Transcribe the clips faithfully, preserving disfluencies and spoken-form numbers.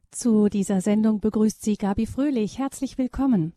Zu dieser Sendung begrüßt Sie Gabi Fröhlich. Herzlich willkommen.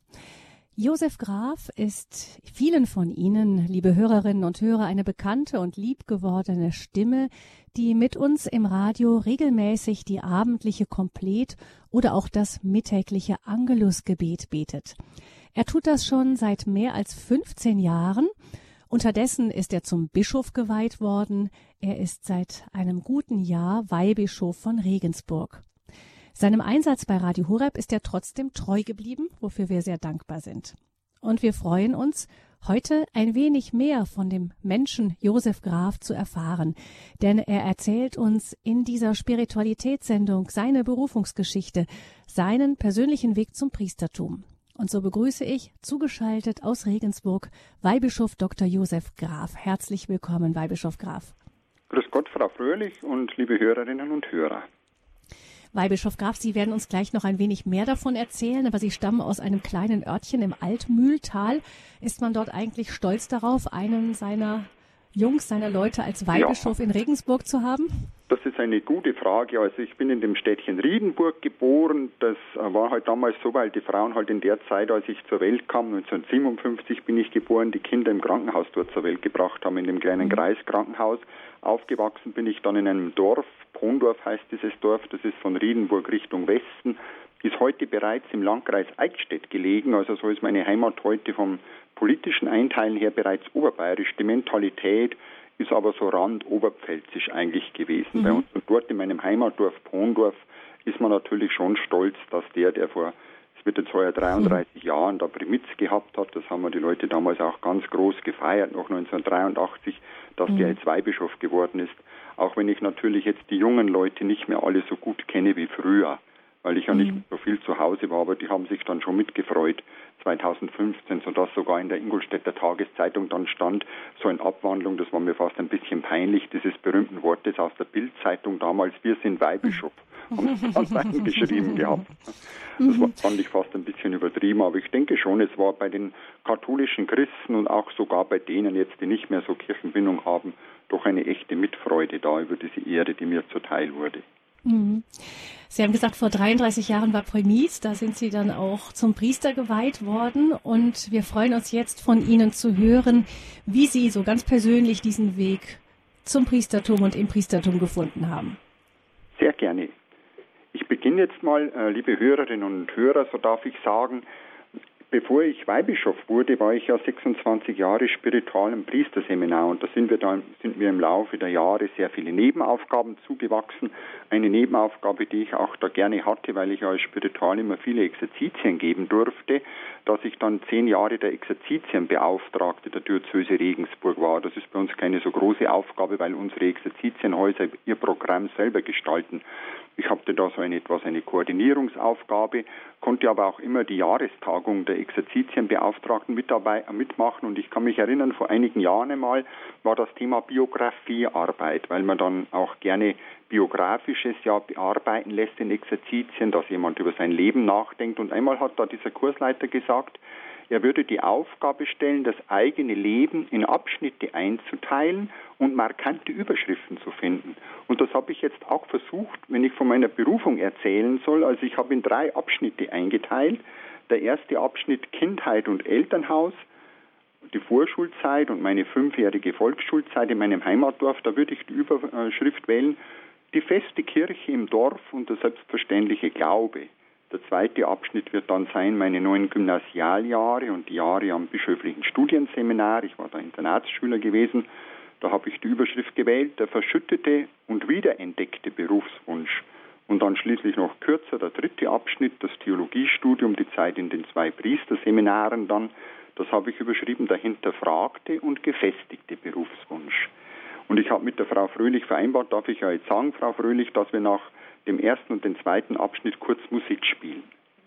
Josef Graf ist vielen von Ihnen, liebe Hörerinnen und Hörer, eine bekannte und liebgewordene Stimme, die mit uns im Radio regelmäßig die abendliche Komplett oder auch das mittägliche Angelusgebet betet. Er tut das schon seit mehr als fünfzehn Jahren. Unterdessen ist er zum Bischof geweiht worden. Er ist seit einem guten Jahr Weihbischof von Regensburg. Seinem Einsatz bei Radio Horeb ist er trotzdem treu geblieben, wofür wir sehr dankbar sind. Und wir freuen uns, heute ein wenig mehr von dem Menschen Josef Graf zu erfahren. Denn er erzählt uns in dieser Spiritualitätssendung seine Berufungsgeschichte, seinen persönlichen Weg zum Priestertum. Und so begrüße ich, zugeschaltet aus Regensburg, Weihbischof Doktor Josef Graf. Herzlich willkommen, Weihbischof Graf. Grüß Gott, Frau Fröhlich und liebe Hörerinnen und Hörer. Weihbischof Graf, Sie werden uns gleich noch ein wenig mehr davon erzählen, aber Sie stammen aus einem kleinen Örtchen im Altmühltal. Ist man dort eigentlich stolz darauf, einen seiner Jungs, seiner Leute als Weihbischof ja. in Regensburg zu haben? Das ist eine gute Frage. Also ich bin in dem Städtchen Riedenburg geboren. Das war halt damals so, weil die Frauen halt in der Zeit, als ich zur Welt kam, neunzehnhundertsiebenundfünfzig bin ich geboren, die Kinder im Krankenhaus dort zur Welt gebracht haben, in dem kleinen mhm. Kreiskrankenhaus. Aufgewachsen bin ich dann in einem Dorf, Pondorf heißt dieses Dorf, das ist von Riedenburg Richtung Westen, ist heute bereits im Landkreis Eichstätt gelegen, also so ist meine Heimat heute vom politischen Einteilen her bereits oberbayerisch. Die Mentalität ist aber so randoberpfälzisch eigentlich gewesen mhm. bei uns. Und dort in meinem Heimatdorf Pondorf ist man natürlich schon stolz, dass der, der vor, es wird jetzt heuer dreiunddreißig mhm. Jahren, da Primitz gehabt hat, das haben wir die Leute damals auch ganz groß gefeiert, noch neunzehnhundertdreiundachtzig, dass mhm. der jetzt Weihbischof geworden ist. Auch wenn ich natürlich jetzt die jungen Leute nicht mehr alle so gut kenne wie früher, weil ich ja mhm. nicht so viel zu Hause war, aber die haben sich dann schon mitgefreut, zweitausendfünfzehn, sodass sogar in der Ingolstädter Tageszeitung dann stand, so in Abwandlung, das war mir fast ein bisschen peinlich, dieses berühmten Wortes aus der Bild-Zeitung damals, wir sind Weihbischof, haben sie dann reingeschrieben gehabt. Das war, fand ich fast ein bisschen übertrieben, aber ich denke schon, es war bei den katholischen Christen und auch sogar bei denen jetzt, die nicht mehr so Kirchenbindung haben, doch eine echte Mitfreude da über diese Ehre, die mir zuteil wurde. Sie haben gesagt, vor dreiunddreißig Jahren war Primitz, da sind Sie dann auch zum Priester geweiht worden und wir freuen uns jetzt von Ihnen zu hören, wie Sie so ganz persönlich diesen Weg zum Priestertum und im Priestertum gefunden haben. Sehr gerne. Ich beginne jetzt mal, äh, liebe Hörerinnen und Hörer, so darf ich sagen, bevor ich Weihbischof wurde, war ich ja sechsundzwanzig Jahre spiritual im Priesterseminar und da sind wir dann sind mir im Laufe der Jahre sehr viele Nebenaufgaben zugewachsen. Eine Nebenaufgabe, die ich auch da gerne hatte, weil ich als Spiritual immer viele Exerzitien geben durfte, dass ich dann zehn Jahre der Exerzitienbeauftragte der Diözese Regensburg war. Das ist bei uns keine so große Aufgabe, weil unsere Exerzitienhäuser ihr Programm selber gestalten. Ich hatte da so eine etwas eine Koordinierungsaufgabe, konnte aber auch immer die Jahrestagung der Exerzitienbeauftragten mit dabei, mitmachen und ich kann mich erinnern, vor einigen Jahren einmal war das Thema Biografiearbeit, weil man dann auch gerne Biografisches ja bearbeiten lässt in Exerzitien, dass jemand über sein Leben nachdenkt und einmal hat da dieser Kursleiter gesagt, er würde die Aufgabe stellen, das eigene Leben in Abschnitte einzuteilen und markante Überschriften zu finden. Und das habe ich jetzt auch versucht, wenn ich von meiner Berufung erzählen soll. Also ich habe in drei Abschnitte eingeteilt. Der erste Abschnitt Kindheit und Elternhaus, die Vorschulzeit und meine fünfjährige Volksschulzeit in meinem Heimatdorf. Da würde ich die Überschrift wählen, die feste Kirche im Dorf und der selbstverständliche Glaube. Der zweite Abschnitt wird dann sein, meine neuen Gymnasialjahre und die Jahre am bischöflichen Studienseminar. Ich war da Internatsschüler gewesen. Da habe ich die Überschrift gewählt, der verschüttete und wiederentdeckte Berufswunsch. Und dann schließlich noch kürzer, der dritte Abschnitt, das Theologiestudium, die Zeit in den zwei Priesterseminaren dann. Das habe ich überschrieben, der hinterfragte und gefestigte Berufswunsch. Und ich habe mit der Frau Fröhlich vereinbart, darf ich ja jetzt sagen, Frau Fröhlich, dass wir nach dem ersten und dem zweiten Abschnitt kurz Musik spielen.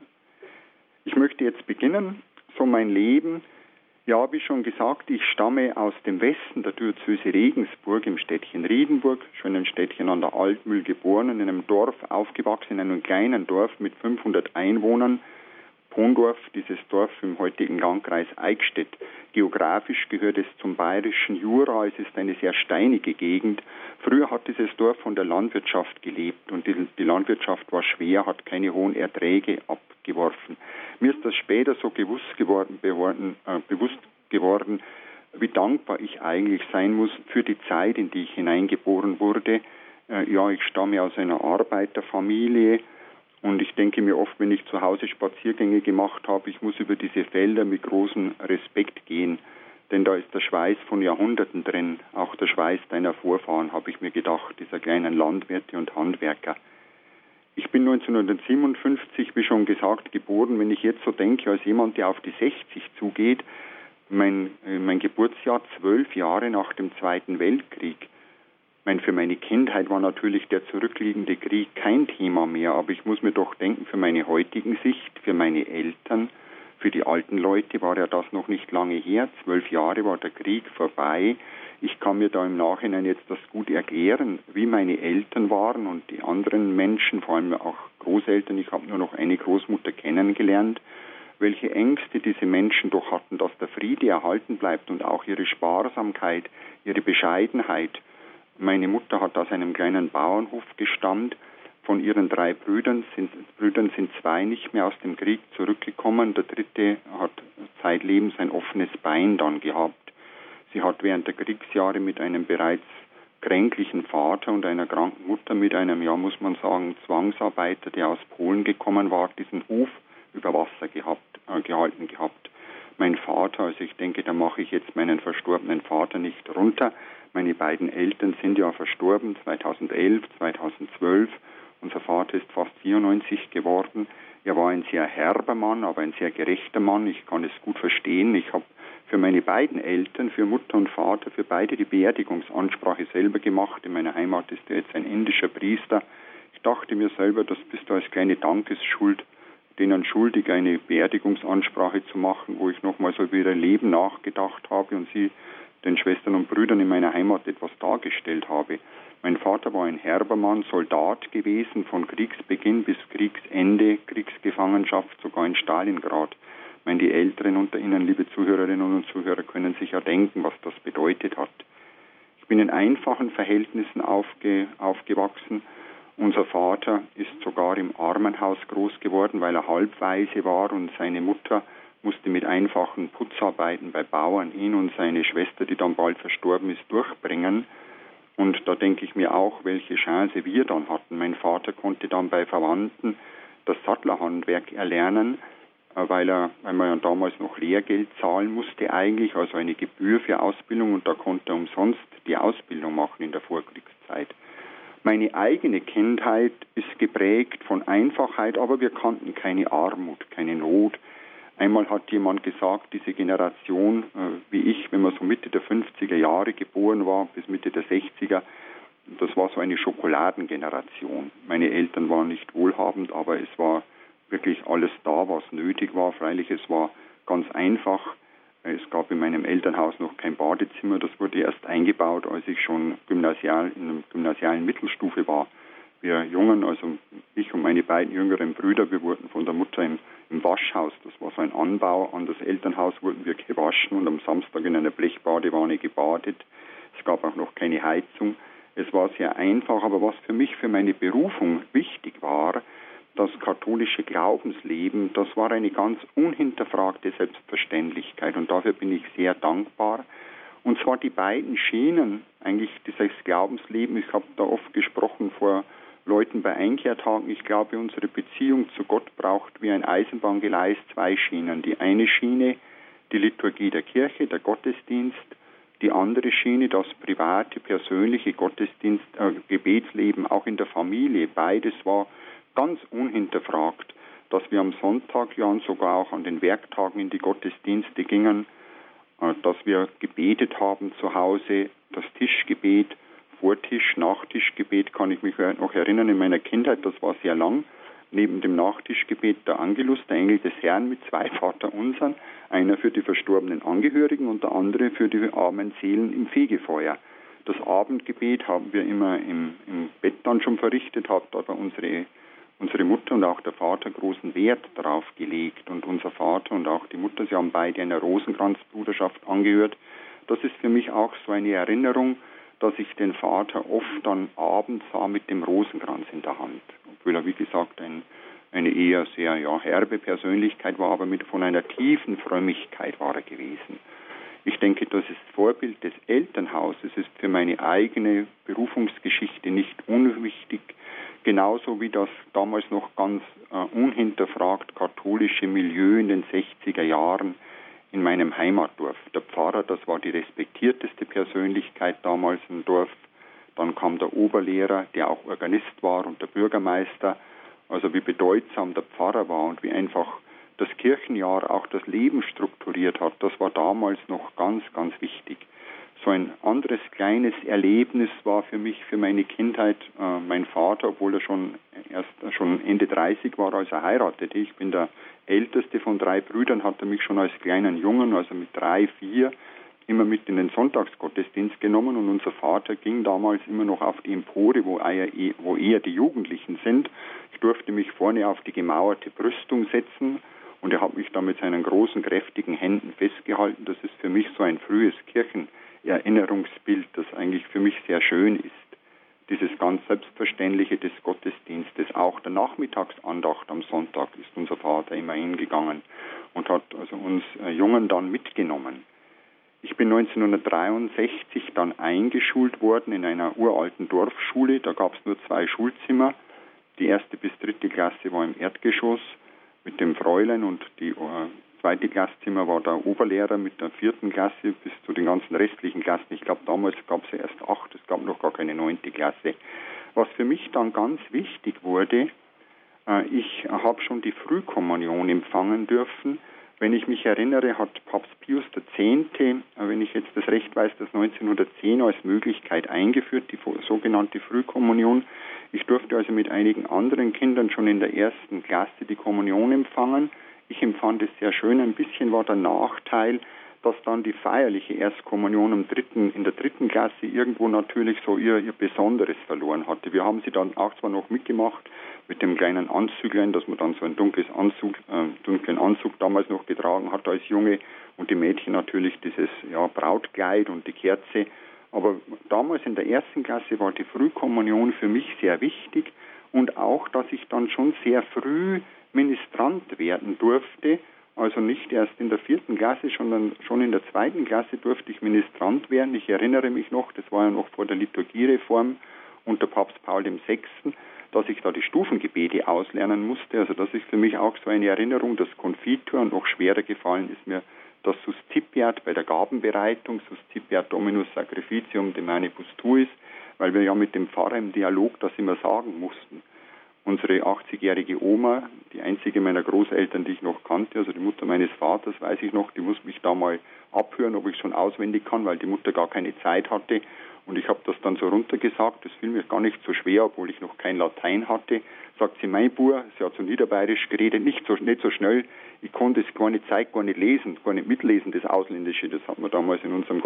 Ich möchte jetzt beginnen, so mein Leben. Ja, wie schon gesagt, ich stamme aus dem Westen der Diözese Regensburg im Städtchen Riedenburg, schönen Städtchen an der Altmühl geboren, in einem Dorf aufgewachsen, in einem kleinen Dorf mit fünfhundert Einwohnern. Pondorf, dieses Dorf im heutigen Landkreis Eichstätt. Geografisch gehört es zum bayerischen Jura. Es ist eine sehr steinige Gegend. Früher hat dieses Dorf von der Landwirtschaft gelebt und die, die Landwirtschaft war schwer, hat keine hohen Erträge abgeworfen. Mir ist das später so gewusst geworden, beworden, äh, bewusst geworden, wie dankbar ich eigentlich sein muss für die Zeit, in die ich hineingeboren wurde. Äh, ja, ich stamme aus einer Arbeiterfamilie. Und ich denke mir oft, wenn ich zu Hause Spaziergänge gemacht habe, ich muss über diese Felder mit großem Respekt gehen. Denn da ist der Schweiß von Jahrhunderten drin, auch der Schweiß deiner Vorfahren, habe ich mir gedacht, dieser kleinen Landwirte und Handwerker. Ich bin neunzehnhundertsiebenundfünfzig, wie schon gesagt, geboren. Wenn ich jetzt so denke, als jemand, der auf die sechzig zugeht, mein, mein Geburtsjahr zwölf Jahre nach dem Zweiten Weltkrieg. Ich meine, für meine Kindheit war natürlich der zurückliegende Krieg kein Thema mehr, aber ich muss mir doch denken, für meine heutigen Sicht, für meine Eltern, für die alten Leute war ja das noch nicht lange her. Zwölf Jahre war der Krieg vorbei. Ich kann mir da im Nachhinein jetzt das gut erklären, wie meine Eltern waren und die anderen Menschen, vor allem auch Großeltern. Ich habe nur noch eine Großmutter kennengelernt, welche Ängste diese Menschen doch hatten, dass der Friede erhalten bleibt und auch ihre Sparsamkeit, ihre Bescheidenheit. Meine Mutter hat aus einem kleinen Bauernhof gestammt. Von ihren drei Brüdern sind, Brüdern sind zwei nicht mehr aus dem Krieg zurückgekommen. Der dritte hat zeitlebens ein offenes Bein dann gehabt. Sie hat während der Kriegsjahre mit einem bereits kränklichen Vater und einer kranken Mutter, mit einem, ja muss man sagen, Zwangsarbeiter, der aus Polen gekommen war, diesen Hof über Wasser gehabt, äh, gehalten gehabt. Mein Vater, also ich denke, da mache ich jetzt meinen verstorbenen Vater nicht runter. Meine beiden Eltern sind ja verstorben, zweitausendelf, zweitausendzwölf. Unser Vater ist fast vierundneunzig geworden. Er war ein sehr herber Mann, aber ein sehr gerechter Mann. Ich kann es gut verstehen. Ich habe für meine beiden Eltern, für Mutter und Vater, für beide die Beerdigungsansprache selber gemacht. In meiner Heimat ist er jetzt ein indischer Priester. Ich dachte mir selber, das bist du als kleine Dankesschuld, denen schuldig, eine Beerdigungsansprache zu machen, wo ich nochmal so über ihr Leben nachgedacht habe und sie den Schwestern und Brüdern in meiner Heimat etwas dargestellt habe. Mein Vater war ein herber Mann, Soldat gewesen, von Kriegsbeginn bis Kriegsende, Kriegsgefangenschaft, sogar in Stalingrad. Ich meine, die Älteren unter Ihnen, liebe Zuhörerinnen und Zuhörer, können sich ja denken, was das bedeutet hat. Ich bin in einfachen Verhältnissen aufge, aufgewachsen. Unser Vater ist sogar im Armenhaus groß geworden, weil er halbwaise war und seine Mutter musste mit einfachen Putzarbeiten bei Bauern ihn und seine Schwester, die dann bald verstorben ist, durchbringen. Und da denke ich mir auch, welche Chance wir dann hatten. Mein Vater konnte dann bei Verwandten das Sattlerhandwerk erlernen, weil, er, weil man ja damals noch Lehrgeld zahlen musste eigentlich, also eine Gebühr für Ausbildung, und da konnte er umsonst die Ausbildung machen in der Vorkriegszeit. Meine eigene Kindheit ist geprägt von Einfachheit, aber wir kannten keine Armut, keine Not. Einmal hat jemand gesagt, diese Generation, äh, wie ich, wenn man so Mitte der fünfziger Jahre geboren war, bis Mitte der sechziger, das war so eine Schokoladengeneration. Meine Eltern waren nicht wohlhabend, aber es war wirklich alles da, was nötig war. Freilich, es war ganz einfach. Es gab in meinem Elternhaus noch kein Badezimmer. Das wurde erst eingebaut, als ich schon gymnasial, in der gymnasialen Mittelstufe war. Wir Jungen, also ich und meine beiden jüngeren Brüder, wir wurden von der Mutter im, im Waschhaus, das war so ein Anbau an das Elternhaus, wurden wir gewaschen und am Samstag in einer Blechbadewanne gebadet. Es gab auch noch keine Heizung. Es war sehr einfach, aber was für mich, für meine Berufung wichtig war, das katholische Glaubensleben, das war eine ganz unhinterfragte Selbstverständlichkeit und dafür bin ich sehr dankbar. Und zwar die beiden Schienen, eigentlich dieses Glaubensleben, ich habe da oft gesprochen vor Leuten bei Einkehrtagen, ich glaube, unsere Beziehung zu Gott braucht wie ein Eisenbahngeleis zwei Schienen. Die eine Schiene, die Liturgie der Kirche, der Gottesdienst, die andere Schiene, das private, persönliche Gottesdienst, äh, Gebetsleben, auch in der Familie. Beides war ganz unhinterfragt, dass wir am Sonntag, ja und sogar auch an den Werktagen in die Gottesdienste gingen, äh, dass wir gebetet haben zu Hause, das Tischgebet, Vortisch, Nachtischgebet, kann ich mich noch erinnern, in meiner Kindheit, das war sehr lang. Neben dem Nachtischgebet der Angelus, der Engel des Herrn mit zwei Vaterunsern, einer für die verstorbenen Angehörigen und der andere für die armen Seelen im Fegefeuer. Das Abendgebet haben wir immer im, im Bett dann schon verrichtet, hat aber unsere, unsere Mutter und auch der Vater großen Wert darauf gelegt. Und unser Vater und auch die Mutter, sie haben beide einer Rosenkranzbruderschaft angehört. Das ist für mich auch so eine Erinnerung, dass ich den Vater oft dann abends sah mit dem Rosenkranz in der Hand. Obwohl er, wie gesagt, ein, eine eher sehr ja, herbe Persönlichkeit war, aber mit von einer tiefen Frömmigkeit war er gewesen. Ich denke, das ist Vorbild des Elternhauses, ist für meine eigene Berufungsgeschichte nicht unwichtig, genauso wie das damals noch ganz äh, unhinterfragt katholische Milieu in den sechziger Jahren in meinem Heimatdorf. Der Pfarrer, das war die respektierteste Persönlichkeit damals im Dorf. Dann kam der Oberlehrer, der auch Organist war, und der Bürgermeister. Also wie bedeutsam der Pfarrer war und wie einfach das Kirchenjahr auch das Leben strukturiert hat, das war damals noch ganz, ganz wichtig. So ein anderes kleines Erlebnis war für mich, für meine Kindheit, äh, mein Vater, obwohl er schon erst schon Ende dreißig war, als er heiratete. Ich bin der älteste von drei Brüdern, hat er mich schon als kleinen Jungen, also mit drei, vier, immer mit in den Sonntagsgottesdienst genommen, und unser Vater ging damals immer noch auf die Empore, wo eher, wo eher die Jugendlichen sind. Ich durfte mich vorne auf die gemauerte Brüstung setzen, und er hat mich da mit seinen großen, kräftigen Händen festgehalten. Das ist für mich so ein frühes Kirchenerinnerungsbild, das eigentlich für mich sehr schön ist. Dieses ganz Selbstverständliche des Gottesdienstes, auch der Nachmittagsandacht am Sonntag ist unser Vater immer hingegangen und hat also uns Jungen dann mitgenommen. Ich bin neunzehnhundertdreiundsechzig dann eingeschult worden in einer uralten Dorfschule. Da gab es nur zwei Schulzimmer. Die erste bis dritte Klasse war im Erdgeschoss mit dem Fräulein, und die uh, zweite Klasszimmer war der Oberlehrer mit der vierten Klasse bis zu den ganzen restlichen Klassen. Ich glaube, damals gab es ja erst acht, es gab noch gar keine neunte Klasse. Was für mich dann ganz wichtig wurde, uh, ich habe schon die Frühkommunion empfangen dürfen. Wenn ich mich erinnere, hat Papst Pius der Zehnte, wenn ich jetzt das recht weiß, das neunzehnhundertzehn als Möglichkeit eingeführt, die sogenannte Frühkommunion. Ich durfte also mit einigen anderen Kindern schon in der ersten Klasse die Kommunion empfangen. Ich empfand es sehr schön. Ein bisschen war der Nachteil, dass dann die feierliche Erstkommunion im dritten, in der dritten Klasse irgendwo natürlich so ihr, ihr Besonderes verloren hatte. Wir haben sie dann auch zwar noch mitgemacht mit dem kleinen Anzüglein, dass man dann so einen dunkles Anzug, äh, dunklen Anzug damals noch getragen hat als Junge, und die Mädchen natürlich dieses ja, Brautkleid und die Kerze. Aber damals in der ersten Klasse war die Frühkommunion für mich sehr wichtig, und auch, dass ich dann schon sehr früh Ministrant werden durfte. Also nicht erst in der vierten Klasse, sondern schon in der zweiten Klasse durfte ich Ministrant werden. Ich erinnere mich noch, das war ja noch vor der Liturgiereform unter Papst Paul der Sechste, dass ich da die Stufengebete auslernen musste. Also das ist für mich auch so eine Erinnerung, das Konfitur, und noch schwerer gefallen ist mir das Suscipiat bei der Gabenbereitung, Suscipiat Dominus Sacrificium de Manibus Tuis, weil wir ja mit dem Pfarrer im Dialog das immer sagen mussten. Unsere achtzigjährige Oma, die einzige meiner Großeltern, die ich noch kannte, also die Mutter meines Vaters, weiß ich noch, die muss mich da mal abhören, ob ich schon auswendig kann, weil die Mutter gar keine Zeit hatte. Und ich habe das dann so runtergesagt, das fiel mir gar nicht so schwer, obwohl ich noch kein Latein hatte. Sagt sie, mein Bub, sie hat so niederbayerisch geredet, nicht so, nicht so schnell, ich konnte es gar nicht Zeit, gar nicht lesen, gar nicht mitlesen, das Ausländische. Das hat man damals in unserem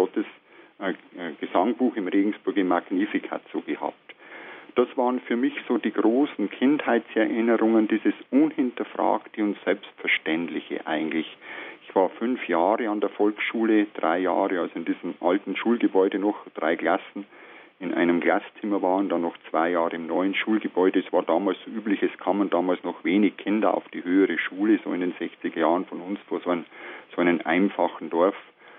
Gottesgesangbuch im Regensburger Magnificat so gehabt. Das waren für mich so die großen Kindheitserinnerungen, dieses Unhinterfragte und Selbstverständliche eigentlich. Ich war fünf Jahre an der Volksschule, drei Jahre, also in diesem alten Schulgebäude noch, drei Klassen in einem Klasszimmer waren, dann noch zwei Jahre im neuen Schulgebäude. Es war damals so üblich, es kamen damals noch wenig Kinder auf die höhere Schule, so in den sechziger Jahren von uns, vor so, ein, so einem einfachen Dorf.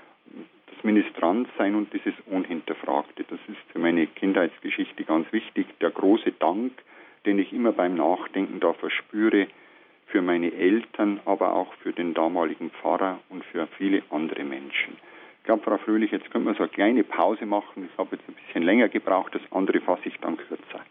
Das Ministrantsein und dieses Unhinterfragte, das ist für meine Kindheitsgeschichte ganz wichtig. Der große Dank, den ich immer beim Nachdenken da verspüre, für meine Eltern, aber auch für den damaligen Pfarrer und für viele andere Menschen. Ich glaube, Frau Fröhlich, jetzt können wir so eine kleine Pause machen. Ich habe jetzt ein bisschen länger gebraucht, das andere fasse ich dann kürzer.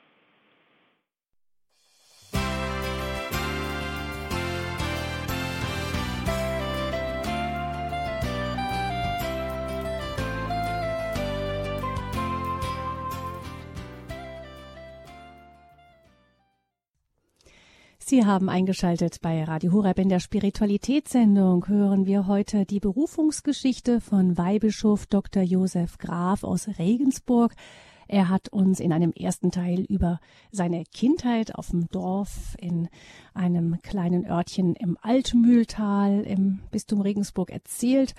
Sie haben eingeschaltet bei Radio Horeb. In der Spiritualitätssendung hören wir heute die Berufungsgeschichte von Weihbischof Doktor Josef Graf aus Regensburg. Er hat uns in einem ersten Teil über seine Kindheit auf dem Dorf in einem kleinen Örtchen im Altmühltal im Bistum Regensburg erzählt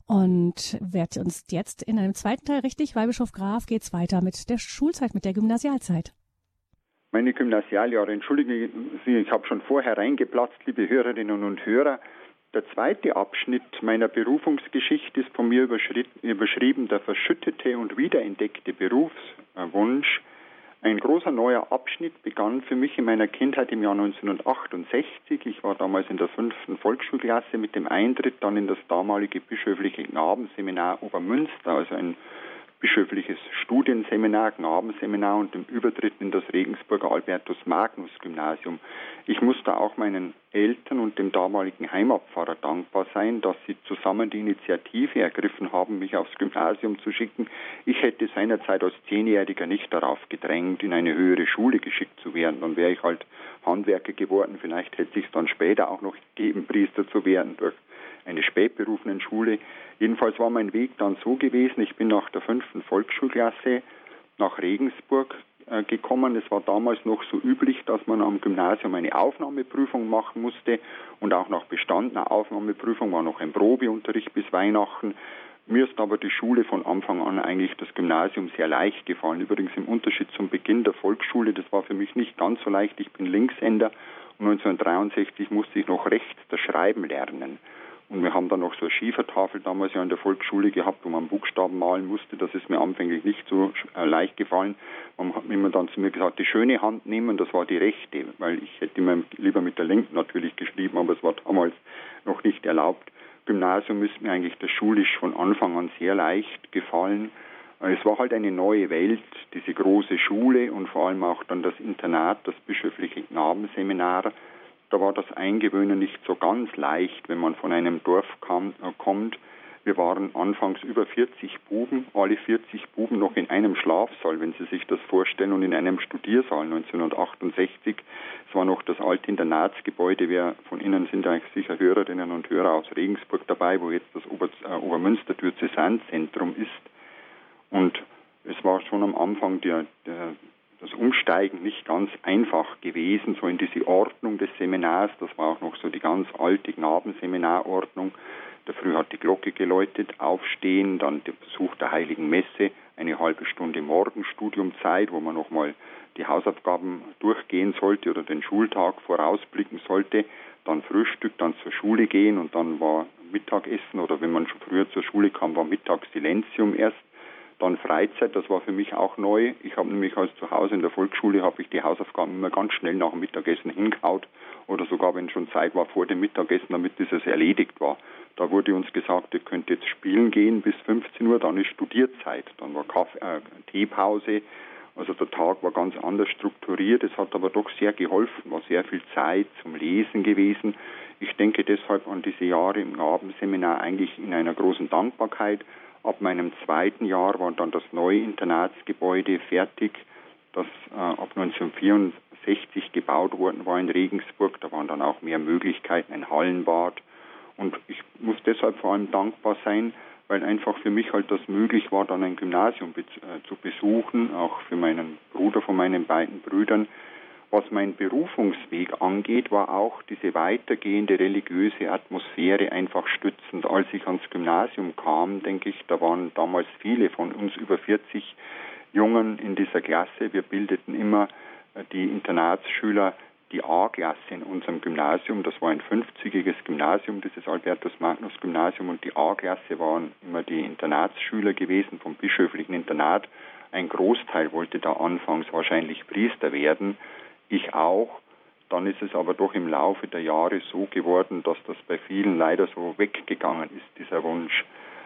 und wird uns jetzt in einem zweiten Teil, richtig, Weihbischof Graf, geht's weiter mit der Schulzeit, mit der Gymnasialzeit. Meine Gymnasialjahre, entschuldigen Sie, ich habe schon vorher reingeplatzt, liebe Hörerinnen und Hörer. Der zweite Abschnitt meiner Berufungsgeschichte ist von mir überschrieben, der verschüttete und wiederentdeckte Berufswunsch. Ein großer neuer Abschnitt begann für mich in meiner Kindheit im Jahr neunzehnhundertachtundsechzig. Ich war damals in der fünften Volksschulklasse mit dem Eintritt dann in das damalige bischöfliche Gnadenseminar Obermünster, also ein bischöfliches Studienseminar, Gnadenseminar und dem Übertritt in das Regensburger Albertus-Magnus-Gymnasium. Ich muss da auch meinen Eltern und dem damaligen Heimatpfarrer dankbar sein, dass sie zusammen die Initiative ergriffen haben, mich aufs Gymnasium zu schicken. Ich hätte seinerzeit als Zehnjähriger nicht darauf gedrängt, in eine höhere Schule geschickt zu werden. Dann wäre ich halt Handwerker geworden. Vielleicht hätte es sich dann später auch noch gegeben, Priester zu werden durch eine Spätberufenenschule. Jedenfalls war mein Weg dann so gewesen, ich bin nach der fünften Volksschulklasse nach Regensburg äh, gekommen. Es war damals noch so üblich, dass man am Gymnasium eine Aufnahmeprüfung machen musste und auch nach bestandener Aufnahmeprüfung war noch ein Probeunterricht bis Weihnachten. Mir ist aber die Schule von Anfang an eigentlich das Gymnasium sehr leicht gefallen. Übrigens im Unterschied zum Beginn der Volksschule, das war für mich nicht ganz so leicht. Ich bin Linkshänder und neunzehnhundertdreiundsechzig musste ich noch rechts das Schreiben lernen. Und wir haben dann noch so eine Schiefertafel damals ja in der Volksschule gehabt, wo man Buchstaben malen musste. Das ist mir anfänglich nicht so äh, leicht gefallen. Man hat immer dann zu mir gesagt, die schöne Hand nehmen, das war die rechte, weil ich hätte immer lieber mit der linken natürlich geschrieben, aber es war damals noch nicht erlaubt. Gymnasium ist mir eigentlich das schulisch von Anfang an sehr leicht gefallen. Es war halt eine neue Welt, diese große Schule und vor allem auch dann das Internat, das bischöfliche Gnadenseminar. Da war das Eingewöhnen nicht so ganz leicht, wenn man von einem Dorf kam, äh, kommt. Wir waren anfangs über vierzig Buben, alle vierzig Buben noch in einem Schlafsaal, wenn Sie sich das vorstellen, und in einem Studiersaal neunzehnhundertachtundsechzig. Es war noch das alte Internatsgebäude. Wir von Ihnen sind eigentlich sicher Hörerinnen und Hörer aus Regensburg dabei, wo jetzt das Ober, äh, Obermünster Diözesanzentrum ist. Und es war schon am Anfang der, der das Umsteigen nicht ganz einfach gewesen, so in diese Ordnung des Seminars. Das war auch noch so die ganz alte Gnadenseminarordnung. Da früh hat die Glocke geläutet, aufstehen, dann der Besuch der Heiligen Messe, eine halbe Stunde Morgenstudiumzeit, wo man nochmal die Hausaufgaben durchgehen sollte oder den Schultag vorausblicken sollte, dann Frühstück, dann zur Schule gehen und dann war Mittagessen oder wenn man schon früher zur Schule kam, war Mittagssilentium erst. Dann Freizeit, das war für mich auch neu. Ich habe nämlich als zu Hause in der Volksschule, habe ich die Hausaufgaben immer ganz schnell nach dem Mittagessen hingehaut oder sogar, wenn schon Zeit war, vor dem Mittagessen, damit dieses erledigt war. Da wurde uns gesagt, ihr könnt jetzt spielen gehen bis fünfzehn Uhr, dann ist Studierzeit. Dann war Kaffee, äh, Teepause, also der Tag war ganz anders strukturiert. Es hat aber doch sehr geholfen, war sehr viel Zeit zum Lesen gewesen. Ich denke deshalb an diese Jahre im Gnadenseminar eigentlich in einer großen Dankbarkeit. Ab meinem zweiten Jahr war dann das neue Internatsgebäude fertig, das äh, ab neunzehnhundertvierundsechzig gebaut worden war in Regensburg. Da waren dann auch mehr Möglichkeiten, ein Hallenbad. Und ich muss deshalb vor allem dankbar sein, weil einfach für mich halt das möglich war, dann ein Gymnasium be- äh, zu besuchen, auch für meinen Bruder von meinen beiden Brüdern. Was mein Berufungsweg angeht, war auch diese weitergehende religiöse Atmosphäre einfach stützend. Als ich ans Gymnasium kam, denke ich, da waren damals viele von uns, über vierzig Jungen in dieser Klasse. Wir bildeten immer die Internatsschüler, die A-Klasse in unserem Gymnasium. Das war ein fünfzügiges Gymnasium, dieses Albertus-Magnus-Gymnasium, und die A-Klasse waren immer die Internatsschüler gewesen vom bischöflichen Internat. Ein Großteil wollte da anfangs wahrscheinlich Priester werden. Ich auch. Dann ist es aber doch im Laufe der Jahre so geworden, dass das bei vielen leider so weggegangen ist, dieser Wunsch.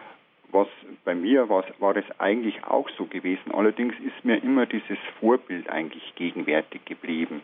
Was bei mir war, war es eigentlich auch so gewesen. Allerdings ist mir immer dieses Vorbild eigentlich gegenwärtig geblieben.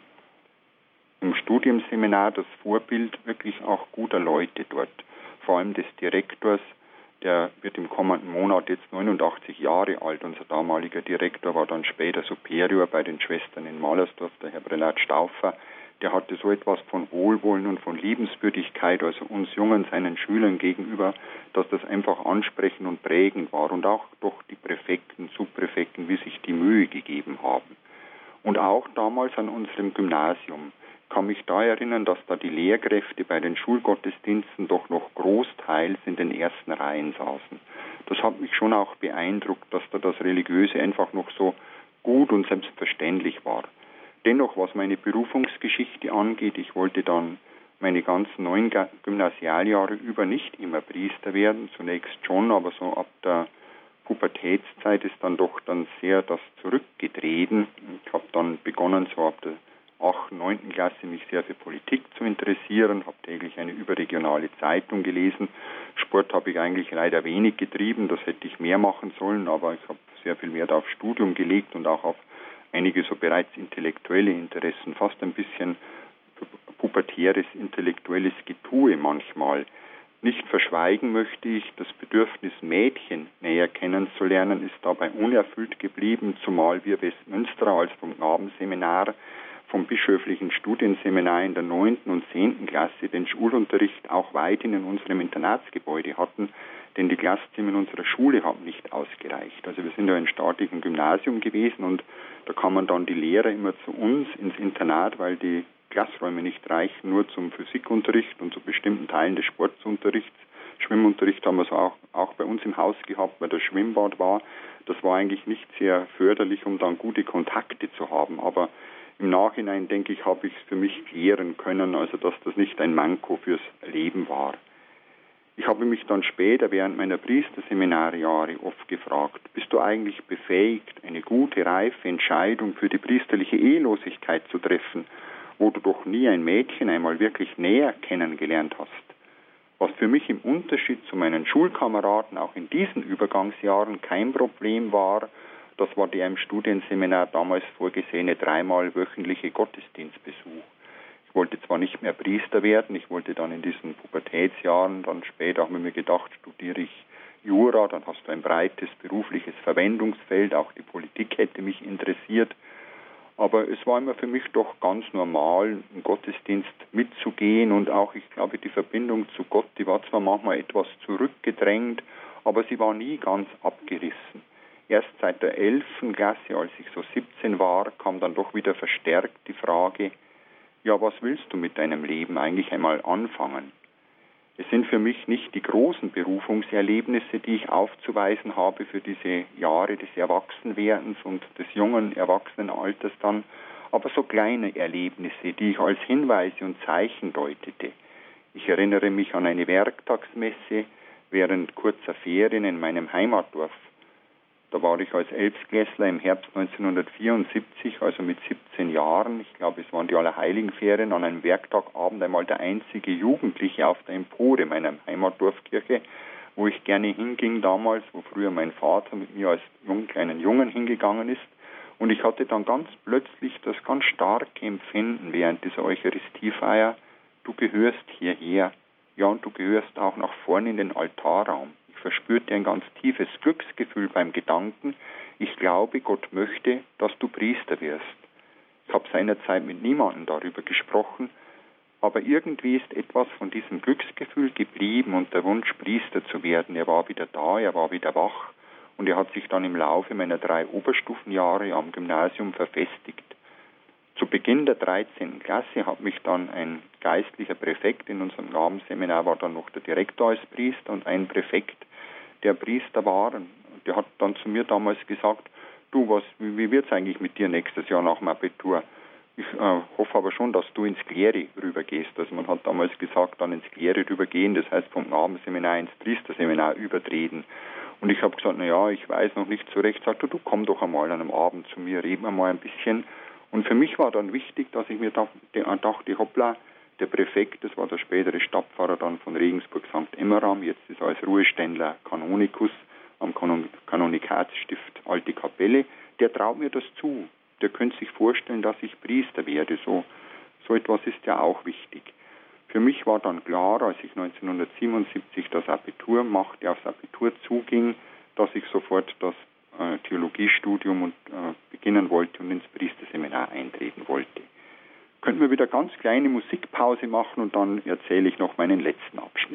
Im Studienseminar das Vorbild wirklich auch guter Leute dort, vor allem des Direktors. Der wird im kommenden Monat jetzt neunundachtzig Jahre alt. Unser damaliger Direktor war dann später Superior bei den Schwestern in Malersdorf, der Herr Prälat Stauffer. der hatte so etwas von Wohlwollen und von Liebenswürdigkeit, also uns Jungen, seinen Schülern gegenüber, dass das einfach ansprechend und prägend war. Und auch doch die Präfekten, Subpräfekten, wie sich die Mühe gegeben haben. Und auch damals an unserem Gymnasium kann mich da erinnern, dass da die Lehrkräfte bei den Schulgottesdiensten doch noch großteils in den ersten Reihen saßen. Das hat mich schon auch beeindruckt, dass da das Religiöse einfach noch so gut und selbstverständlich war. Dennoch, was meine Berufungsgeschichte angeht, ich wollte dann meine ganzen neun Gymnasialjahre über nicht immer Priester werden, zunächst schon, aber so ab der Pubertätszeit ist dann doch dann sehr das zurückgetreten. Ich habe dann begonnen, so ab der achten, neunten Klasse mich sehr für Politik zu interessieren, habe täglich eine überregionale Zeitung gelesen. Sport habe ich eigentlich leider wenig getrieben, das hätte ich mehr machen sollen, aber ich habe sehr viel Wert auf Studium gelegt und auch auf einige so bereits intellektuelle Interessen, fast ein bisschen pubertäres intellektuelles Getue manchmal. Nicht verschweigen möchte ich, das Bedürfnis, Mädchen näher kennenzulernen, ist dabei unerfüllt geblieben, zumal wir Westmünsterer als vom Abenseminar, vom bischöflichen Studienseminar in der neunten und zehnten Klasse den Schulunterricht auch weithin in unserem Internatsgebäude hatten, denn die Klasszimmer in unserer Schule haben nicht ausgereicht. Also wir sind ja ein staatliches Gymnasium gewesen und da kamen dann die Lehrer immer zu uns ins Internat, weil die Klassräume nicht reichen, nur zum Physikunterricht und zu bestimmten Teilen des Sportunterrichts. Schwimmunterricht haben wir so auch, auch bei uns im Haus gehabt, weil das Schwimmbad war. Das war eigentlich nicht sehr förderlich, um dann gute Kontakte zu haben, aber im Nachhinein, denke ich, habe ich es für mich klären können, also dass das nicht ein Manko fürs Leben war. Ich habe mich dann später während meiner Priesterseminarjahre oft gefragt, bist du eigentlich befähigt, eine gute, reife Entscheidung für die priesterliche Ehelosigkeit zu treffen, wo du doch nie ein Mädchen einmal wirklich näher kennengelernt hast? Was für mich im Unterschied zu meinen Schulkameraden auch in diesen Übergangsjahren kein Problem war, das war der im Studienseminar damals vorgesehene dreimal wöchentliche Gottesdienstbesuch. Ich wollte zwar nicht mehr Priester werden, ich wollte dann in diesen Pubertätsjahren, dann später habe ich mir gedacht, studiere ich Jura, dann hast du ein breites berufliches Verwendungsfeld, auch die Politik hätte mich interessiert. Aber es war immer für mich doch ganz normal, im Gottesdienst mitzugehen und auch, ich glaube, die Verbindung zu Gott, die war zwar manchmal etwas zurückgedrängt, aber sie war nie ganz abgerissen. Erst seit der elften Klasse, als ich so siebzehn war, kam dann doch wieder verstärkt die Frage, ja, was willst du mit deinem Leben eigentlich einmal anfangen? Es sind für mich nicht die großen Berufungserlebnisse, die ich aufzuweisen habe für diese Jahre des Erwachsenwerdens und des jungen Erwachsenenalters dann, aber so kleine Erlebnisse, die ich als Hinweise und Zeichen deutete. Ich erinnere mich an eine Werktagsmesse während kurzer Ferien in meinem Heimatdorf. Da war ich als Elftklässler im Herbst neunzehnhundertvierundsiebzig, also mit siebzehn Jahren, ich glaube es waren die Allerheiligenferien, an einem Werktagabend einmal der einzige Jugendliche auf der Empore meiner Heimatdorfkirche, wo ich gerne hinging damals, wo früher mein Vater mit mir als jungen, kleinen Jungen hingegangen ist. Und ich hatte dann ganz plötzlich das ganz starke Empfinden während dieser Eucharistiefeier, du gehörst hierher, ja und du gehörst auch nach vorne in den Altarraum. Ich verspürte ein ganz tiefes Glücksgefühl beim Gedanken, ich glaube, Gott möchte, dass du Priester wirst. Ich habe seinerzeit mit niemandem darüber gesprochen, aber irgendwie ist etwas von diesem Glücksgefühl geblieben und der Wunsch, Priester zu werden. Er war wieder da, er war wieder wach und er hat sich dann im Laufe meiner drei Oberstufenjahre am Gymnasium verfestigt. Zu Beginn der dreizehnten Klasse hat mich dann ein geistlicher Präfekt in unserem Abendsseminar, war dann noch der Direktor als Priester und ein Präfekt, der Priester war. Und der hat dann zu mir damals gesagt, du, was, wie wird es eigentlich mit dir nächstes Jahr nach dem Abitur? Ich äh, hoffe aber schon, dass du ins Kleri rübergehst. Also man hat damals gesagt, dann ins Kleri rübergehen, das heißt vom Abendseminar ins Priesterseminar übertreten. Und ich habe gesagt, na ja, ich weiß noch nicht so recht. Sagte, du komm doch einmal an einem Abend zu mir, reden wir mal ein bisschen. Und für mich war dann wichtig, dass ich mir dachte, hoppla, der Präfekt, das war der spätere Stadtpfarrer dann von Regensburg Sankt Emmeram, jetzt ist er als Ruheständler Kanonikus am Kanon- Kanonikatsstift Alte Kapelle, der traut mir das zu. Der könnte sich vorstellen, dass ich Priester werde. So, so etwas ist ja auch wichtig. Für mich war dann klar, als ich neunzehnhundertsiebenundsiebzig das Abitur machte, aufs Abitur zuging, dass ich sofort das äh, Theologiestudium und, äh, beginnen wollte und ins Priesterseminar eintreten wollte. Könnten wir wieder ganz kleine Musikpause machen und dann erzähle ich noch meinen letzten Abschnitt.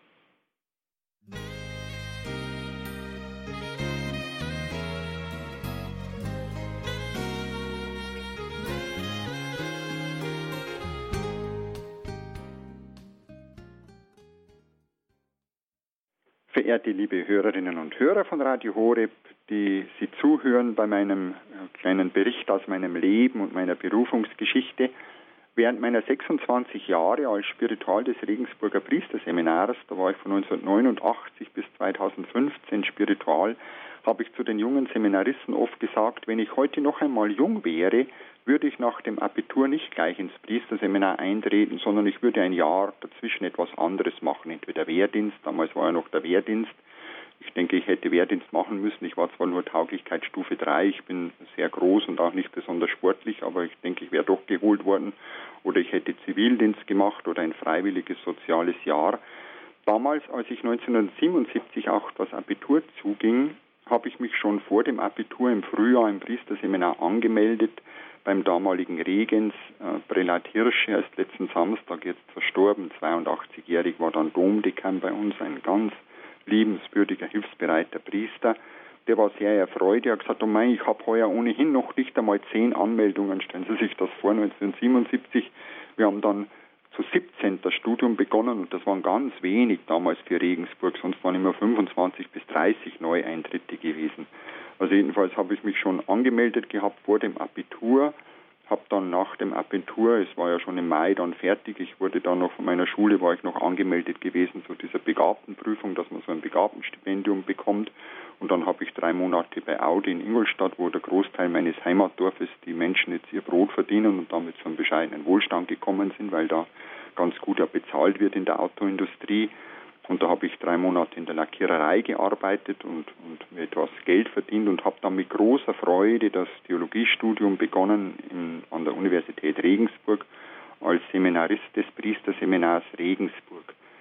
Verehrte liebe Hörerinnen und Hörer von Radio Horeb, die Sie zuhören bei meinem kleinen Bericht aus meinem Leben und meiner Berufungsgeschichte. Während meiner sechsundzwanzig Jahre als Spiritual des Regensburger Priesterseminars, da war ich von neunzehnhundertneunundachtzig bis zweitausendfünfzehn Spiritual, habe ich zu den jungen Seminaristen oft gesagt, wenn ich heute noch einmal jung wäre, würde ich nach dem Abitur nicht gleich ins Priesterseminar eintreten, sondern ich würde ein Jahr dazwischen etwas anderes machen, entweder Wehrdienst, damals war ja noch der Wehrdienst. Ich denke, ich hätte Wehrdienst machen müssen. Ich war zwar nur Tauglichkeitsstufe drei, ich bin sehr groß und auch nicht besonders sportlich, aber ich denke, ich wäre doch geholt worden. Oder ich hätte Zivildienst gemacht oder ein freiwilliges soziales Jahr. Damals, als ich neunzehnhundertsiebenundsiebzig auch das Abitur zuging, habe ich mich schon vor dem Abitur im Frühjahr im Priesterseminar angemeldet, beim damaligen Regens, äh, Prälat Hirsch, er ist letzten Samstag jetzt verstorben, zweiundachtzigjährig, war dann Domdekan bei uns, ein ganz liebenswürdiger, hilfsbereiter Priester. Der war sehr erfreut, er hat gesagt, oh mein, ich habe heuer ohnehin noch nicht einmal zehn Anmeldungen, stellen Sie sich das vor, neunzehnhundertsiebenundsiebzig, wir haben dann zu siebzehn das Studium begonnen und das waren ganz wenig damals für Regensburg, sonst waren immer fünfundzwanzig bis dreißig Neueintritte gewesen. Also jedenfalls habe ich mich schon angemeldet gehabt vor dem Abitur, habe dann nach dem Abitur, es war ja schon im Mai dann fertig, ich wurde dann noch von meiner Schule, war ich noch angemeldet gewesen zu dieser Begabtenprüfung, dass man so ein Begabtenstipendium bekommt. Und dann habe ich drei Monate bei Audi in Ingolstadt, wo der Großteil meines Heimatdorfes die Menschen jetzt ihr Brot verdienen und damit zu einem bescheidenen Wohlstand gekommen sind, weil da ganz gut ja bezahlt wird in der Autoindustrie. Und da habe ich drei Monate in der Lackiererei gearbeitet und, und mir etwas Geld verdient und habe dann mit großer Freude das Theologiestudium begonnen in, an der Universität Regensburg als Seminarist des Priesterseminars Regensburg.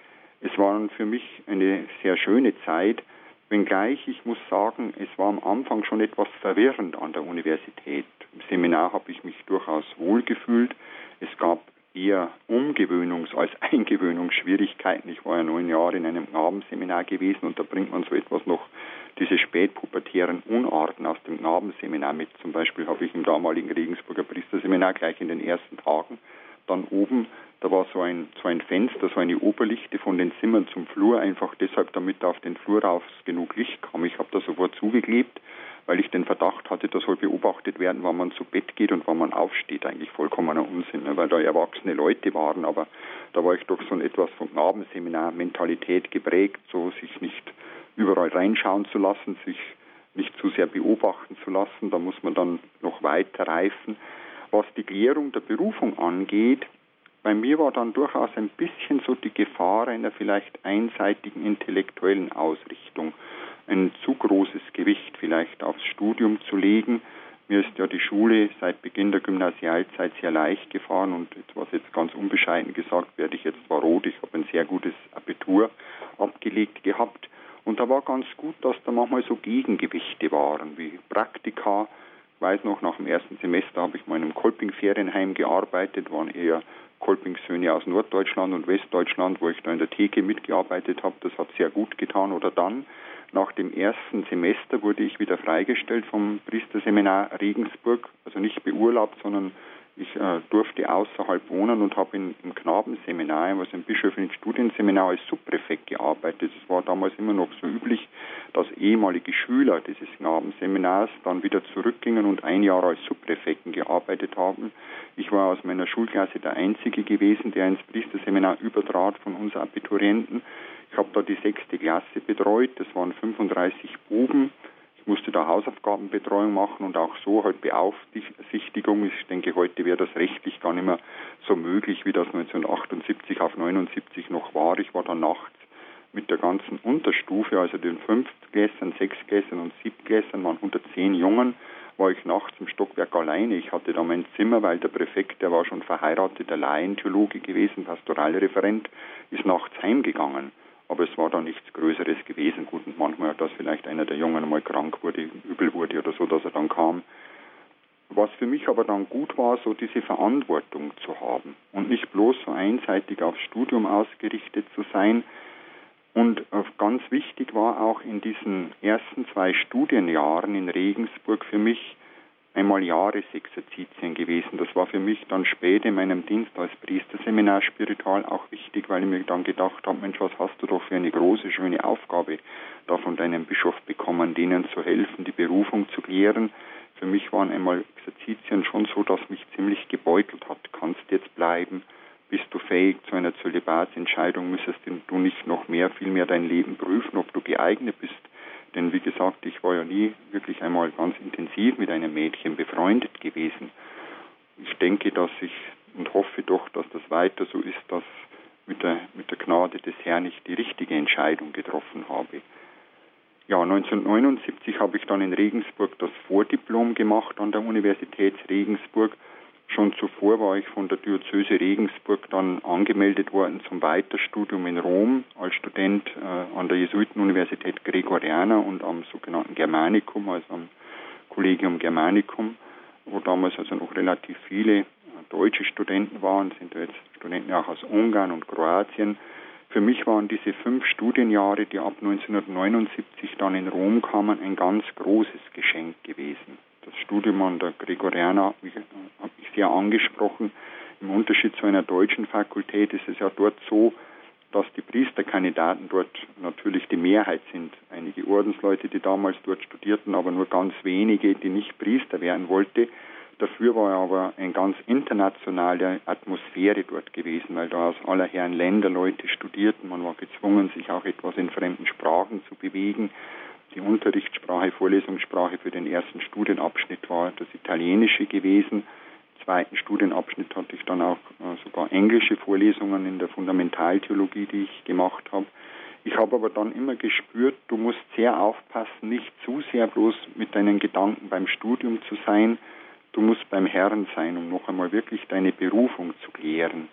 Es war für mich eine sehr schöne Zeit, wenngleich ich muss sagen, es war am Anfang schon etwas verwirrend an der Universität. Im Seminar habe ich mich durchaus wohlgefühlt. Es gab eher Umgewöhnungs- als Eingewöhnungsschwierigkeiten. Ich war ja neun Jahre in einem Knabenseminar gewesen und da bringt man so etwas noch, diese spätpubertären Unarten aus dem Knabenseminar mit. Zum Beispiel habe ich im damaligen Regensburger Priesterseminar gleich in den ersten Tagen dann oben, da war so ein, so ein Fenster, so eine Oberlichte von den Zimmern zum Flur, einfach deshalb, damit auf den Flur raus genug Licht kam. Ich habe da sofort zugeklebt, weil ich den Verdacht hatte, da soll beobachtet werden, wann man zu Bett geht und wann man aufsteht. Eigentlich vollkommener Unsinn, ne? Weil da erwachsene Leute waren, aber da war ich doch so etwas von Knabenseminar-Mentalität geprägt, so sich nicht überall reinschauen zu lassen, sich nicht zu sehr beobachten zu lassen. Da muss man dann noch weiter reifen. Was die Klärung der Berufung angeht, bei mir war dann durchaus ein bisschen so die Gefahr einer vielleicht einseitigen intellektuellen Ausrichtung, ein zu großes Gewicht vielleicht aufs Studium zu legen. Mir ist ja die Schule seit Beginn der Gymnasialzeit sehr leicht gefahren und was jetzt ganz unbescheiden gesagt, werde ich jetzt zwar rot, ich habe ein sehr gutes Abitur abgelegt gehabt und da war ganz gut, dass da manchmal so Gegengewichte waren, wie Praktika. Ich weiß noch, nach dem ersten Semester habe ich mal in einem Kolping-Ferienheim gearbeitet, waren eher Kolpingssöhne aus Norddeutschland und Westdeutschland, wo ich da in der Theke mitgearbeitet habe. Das hat sehr gut getan. Oder dann, nach dem ersten Semester, wurde ich wieder freigestellt vom Priesterseminar Regensburg, also nicht beurlaubt, sondern ich äh, durfte außerhalb wohnen und habe in, im Knabenseminar, also im bischöflichen Studienseminar als Subpräfekt gearbeitet. Es war damals immer noch so üblich, dass ehemalige Schüler dieses Knabenseminars dann wieder zurückgingen und ein Jahr als Subpräfekten gearbeitet haben. Ich war aus meiner Schulklasse der Einzige gewesen, der ins Priesterseminar übertrat von uns Abiturienten. Ich habe da die sechste Klasse betreut, das waren fünfunddreißig Buben. Ich musste da Hausaufgabenbetreuung machen und auch so halt Beaufsichtigung. Ich denke, heute wäre das rechtlich gar nicht mehr so möglich, wie das neunzehnhundertachtundsiebzig auf neunundsiebzig noch war. Ich war da nachts mit der ganzen Unterstufe, also den Fünftklässern, Sechstklässern und Siebtklässern, waren hundertzehn Jungen, war ich nachts im Stockwerk alleine. Ich hatte da mein Zimmer, weil der Präfekt, der war schon verheirateter Laientheologe gewesen, Pastoralreferent, ist nachts heimgegangen. Aber es war da nichts Größeres gewesen. Gut, und manchmal, dass vielleicht einer der Jungen mal krank wurde, übel wurde oder so, dass er dann kam. Was für mich aber dann gut war, so diese Verantwortung zu haben und nicht bloß so einseitig aufs Studium ausgerichtet zu sein. Und ganz wichtig war auch in diesen ersten zwei Studienjahren in Regensburg für mich einmal Jahresexerzitien gewesen. Das war für mich dann später in meinem Dienst als Priesterseminar spiritual auch wichtig, weil ich mir dann gedacht habe, Mensch, was hast du doch für eine große, schöne Aufgabe da von deinem Bischof bekommen, denen zu helfen, die Berufung zu klären. Für mich waren einmal Exerzitien schon so, dass mich ziemlich gebeutelt hat. Kannst jetzt bleiben? Bist du fähig zu einer Zölibatsentscheidung? Müsstest du nicht noch mehr, viel mehr dein Leben prüfen, ob du geeignet bist? Denn wie gesagt, ich war ja nie wirklich einmal ganz intensiv mit einem Mädchen befreundet gewesen. Ich denke, dass ich und hoffe doch, dass das weiter so ist, dass mit der, mit der Gnade des Herrn ich die richtige Entscheidung getroffen habe. Ja, neunzehnhundertneunundsiebzig habe ich dann in Regensburg das Vordiplom gemacht an der Universität Regensburg. Schon zuvor war ich von der Diözese Regensburg dann angemeldet worden zum Weiterstudium in Rom als Student äh, an der Jesuitenuniversität Gregoriana und am sogenannten Germanicum, also am Collegium Germanicum, wo damals also noch relativ viele äh, deutsche Studenten waren, sind ja jetzt Studenten auch aus Ungarn und Kroatien. Für mich waren diese fünf Studienjahre, die ab neunzehnhundertneunundsiebzig dann in Rom kamen, ein ganz großes Geschenk gewesen. Das Studium an der Gregoriana hat mich, hat mich sehr angesprochen. Im Unterschied zu einer deutschen Fakultät ist es ja dort so, dass die Priesterkandidaten dort natürlich die Mehrheit sind. Einige Ordensleute, die damals dort studierten, aber nur ganz wenige, die nicht Priester werden wollten. Dafür war aber eine ganz internationale Atmosphäre dort gewesen, weil da aus aller Herren Länder Leute studierten. Man war gezwungen, sich auch etwas in fremden Sprachen zu bewegen. Die Unterrichtssprache, Vorlesungssprache für den ersten Studienabschnitt war das Italienische gewesen. Im zweiten Studienabschnitt hatte ich dann auch äh, sogar englische Vorlesungen in der Fundamentaltheologie, die ich gemacht habe. Ich habe aber dann immer gespürt, du musst sehr aufpassen, nicht zu sehr bloß mit deinen Gedanken beim Studium zu sein. Du musst beim Herrn sein, um noch einmal wirklich deine Berufung zu klären.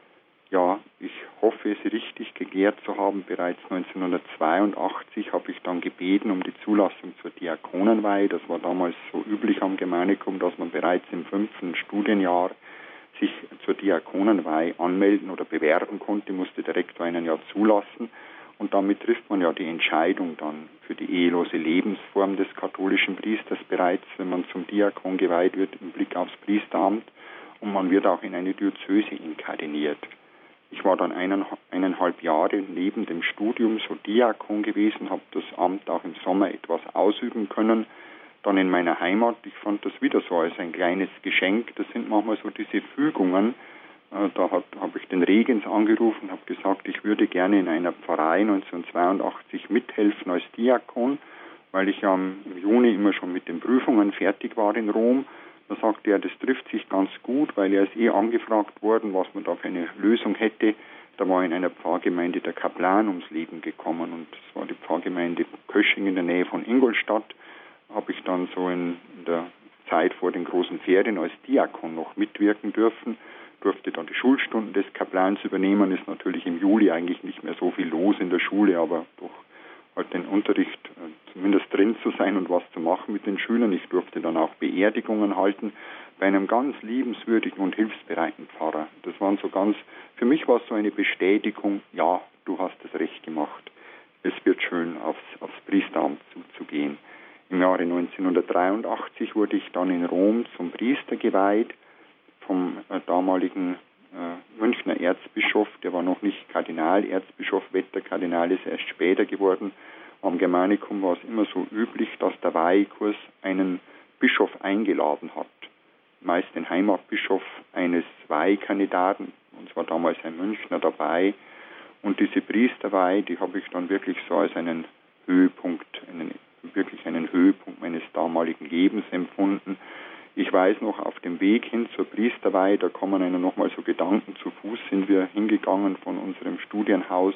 Ja, ich hoffe, es richtig geklärt zu haben. Bereits neunzehnhundertzweiundachtzig habe ich dann gebeten um die Zulassung zur Diakonenweihe. Das war damals so üblich am Germanicum, dass man bereits im fünften Studienjahr sich zur Diakonenweihe anmelden oder bewerben konnte, musste direkt für ein Jahr zulassen. Und damit trifft man ja die Entscheidung dann für die ehelose Lebensform des katholischen Priesters bereits, wenn man zum Diakon geweiht wird, im Blick aufs Priesteramt. Und man wird auch in eine Diözese inkardiniert. Ich war dann eineinhalb, eineinhalb Jahre neben dem Studium so Diakon gewesen, habe das Amt auch im Sommer etwas ausüben können. Dann in meiner Heimat, ich fand das wieder so als ein kleines Geschenk. Das sind manchmal so diese Fügungen. Da habe ich den Regens angerufen, habe gesagt, ich würde gerne in einer Pfarrei neunzehnhundertzweiundachtzig mithelfen als Diakon, weil ich ja im Juni immer schon mit den Prüfungen fertig war in Rom. Da sagte er, das trifft sich ganz gut, weil er ist eh angefragt worden, was man da für eine Lösung hätte. Da war in einer Pfarrgemeinde der Kaplan ums Leben gekommen und das war die Pfarrgemeinde Kösching in der Nähe von Ingolstadt. Habe ich dann so in der Zeit vor den großen Ferien als Diakon noch mitwirken dürfen, durfte dann die Schulstunden des Kaplans übernehmen. Ist natürlich im Juli eigentlich nicht mehr so viel los in der Schule, aber doch halt den Unterricht äh, zumindest drin zu sein und was zu machen mit den Schülern. Ich durfte dann auch Beerdigungen halten bei einem ganz liebenswürdigen und hilfsbereiten Pfarrer. Das waren so ganz, für mich war es so eine Bestätigung, ja, du hast es recht gemacht. Es wird schön, aufs, aufs Priesteramt zuzugehen. Im Jahre neunzehnhundertdreiundachtzig wurde ich dann in Rom zum Priester geweiht vom äh, damaligen äh, Münchner Erzbischof, der war noch nicht Kardinalerzbischof, Wetterkardinal ist erst später geworden. Am Germanicum war es immer so üblich, dass der Weihekurs einen Bischof eingeladen hat. Meist den Heimatbischof eines Weihkandidaten, und zwar damals ein Münchner dabei. Und diese Priesterweihe, die habe ich dann wirklich so als einen Höhepunkt, einen, wirklich einen Höhepunkt meines damaligen Lebens empfunden. Ich weiß noch, auf dem Weg hin zur Priesterweihe, da kommen einem nochmal so Gedanken, zu Fuß sind wir hingegangen von unserem Studienhaus.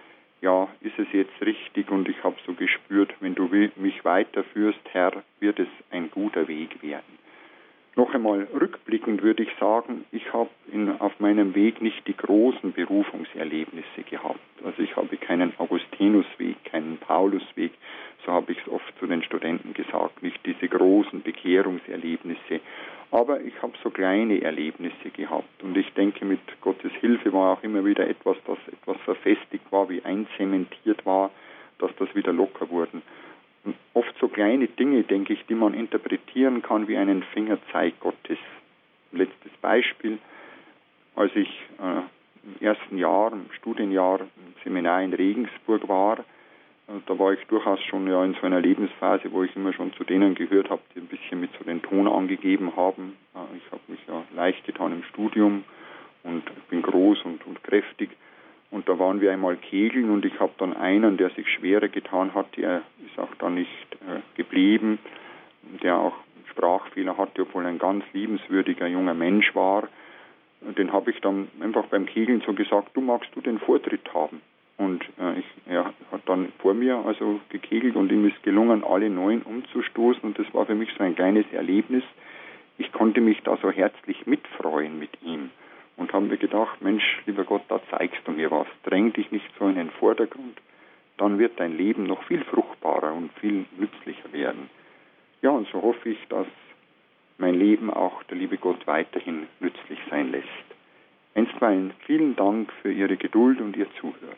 Ja, ist es jetzt richtig? Und ich habe so gespürt, wenn du mich weiterführst, Herr, wird es ein guter Weg werden. Noch einmal rückblickend würde ich sagen, ich habe auf meinem Weg nicht die großen Berufungserlebnisse gehabt. Also ich habe keinen Augustinusweg, keinen Paulusweg, so habe ich es oft zu den Studenten gesagt, nicht diese großen Bekehrungserlebnisse Aber ich habe so kleine Erlebnisse gehabt. Und ich denke, mit Gottes Hilfe war auch immer wieder etwas, das etwas verfestigt war, wie einzementiert war, dass das wieder locker wurden. Und oft so kleine Dinge, denke ich, die man interpretieren kann wie einen Fingerzeig Gottes. Letztes Beispiel, als ich äh, im ersten Jahr, im Studienjahr im Seminar in Regensburg war, äh, da war ich durchaus schon ja in so einer Lebensphase, wo ich immer schon zu denen gehört habe, die ein bisschen mit so den Ton angegeben haben. Äh, ich habe mich ja leicht getan im Studium und bin groß und, und kräftig. Und da waren wir einmal kegeln und ich habe dann einen, der sich schwerer getan hat, der ist auch dann nicht äh, geblieben, der auch Sprachfehler hatte, obwohl ein ganz liebenswürdiger junger Mensch war. Den habe ich dann einfach beim Kegeln so gesagt, du magst du den Vortritt haben. Und äh, ich, er hat dann vor mir also gekegelt und ihm ist gelungen, alle neun umzustoßen. Und das war für mich so ein kleines Erlebnis. Ich konnte mich da so herzlich mitfreuen mit ihm. Und haben mir gedacht, Mensch, lieber Gott, da zeigst du mir was. Dräng dich nicht so in den Vordergrund. Dann wird dein Leben noch viel fruchtbarer und viel nützlicher werden. Ja, und so hoffe ich, dass mein Leben auch der liebe Gott weiterhin nützlich sein lässt. Einstweilen vielen Dank für Ihre Geduld und Ihr Zuhören.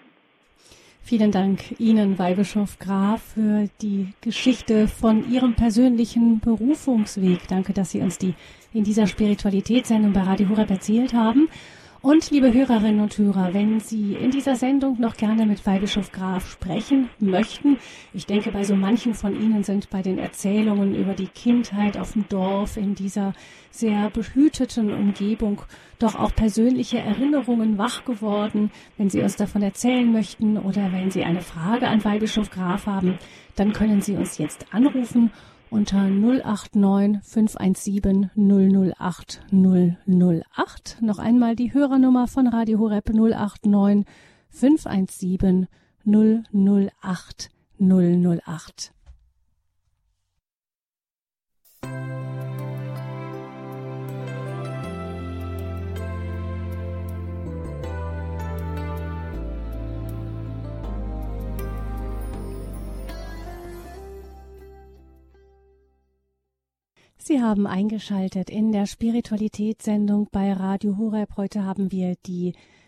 Vielen Dank Ihnen, Weihbischof Graf, für die Geschichte von Ihrem persönlichen Berufungsweg. Danke, dass Sie uns die in dieser Spiritualitätssendung bei Radio Horeb erzählt haben. Und liebe Hörerinnen und Hörer, wenn Sie in dieser Sendung noch gerne mit Weihbischof Graf sprechen möchten, ich denke, bei so manchen von Ihnen sind bei den Erzählungen über die Kindheit auf dem Dorf in dieser sehr behüteten Umgebung doch auch persönliche Erinnerungen wach geworden. Wenn Sie uns davon erzählen möchten oder wenn Sie eine Frage an Weihbischof Graf haben, dann können Sie uns jetzt anrufen unter null acht neun fünf eins sieben null null acht null null acht. Noch einmal die Hörernummer von Radio Horeb null acht neun fünf eins sieben null null acht null null acht. Sie haben eingeschaltet in der Spiritualitätssendung bei Radio Horeb. Heute haben wir die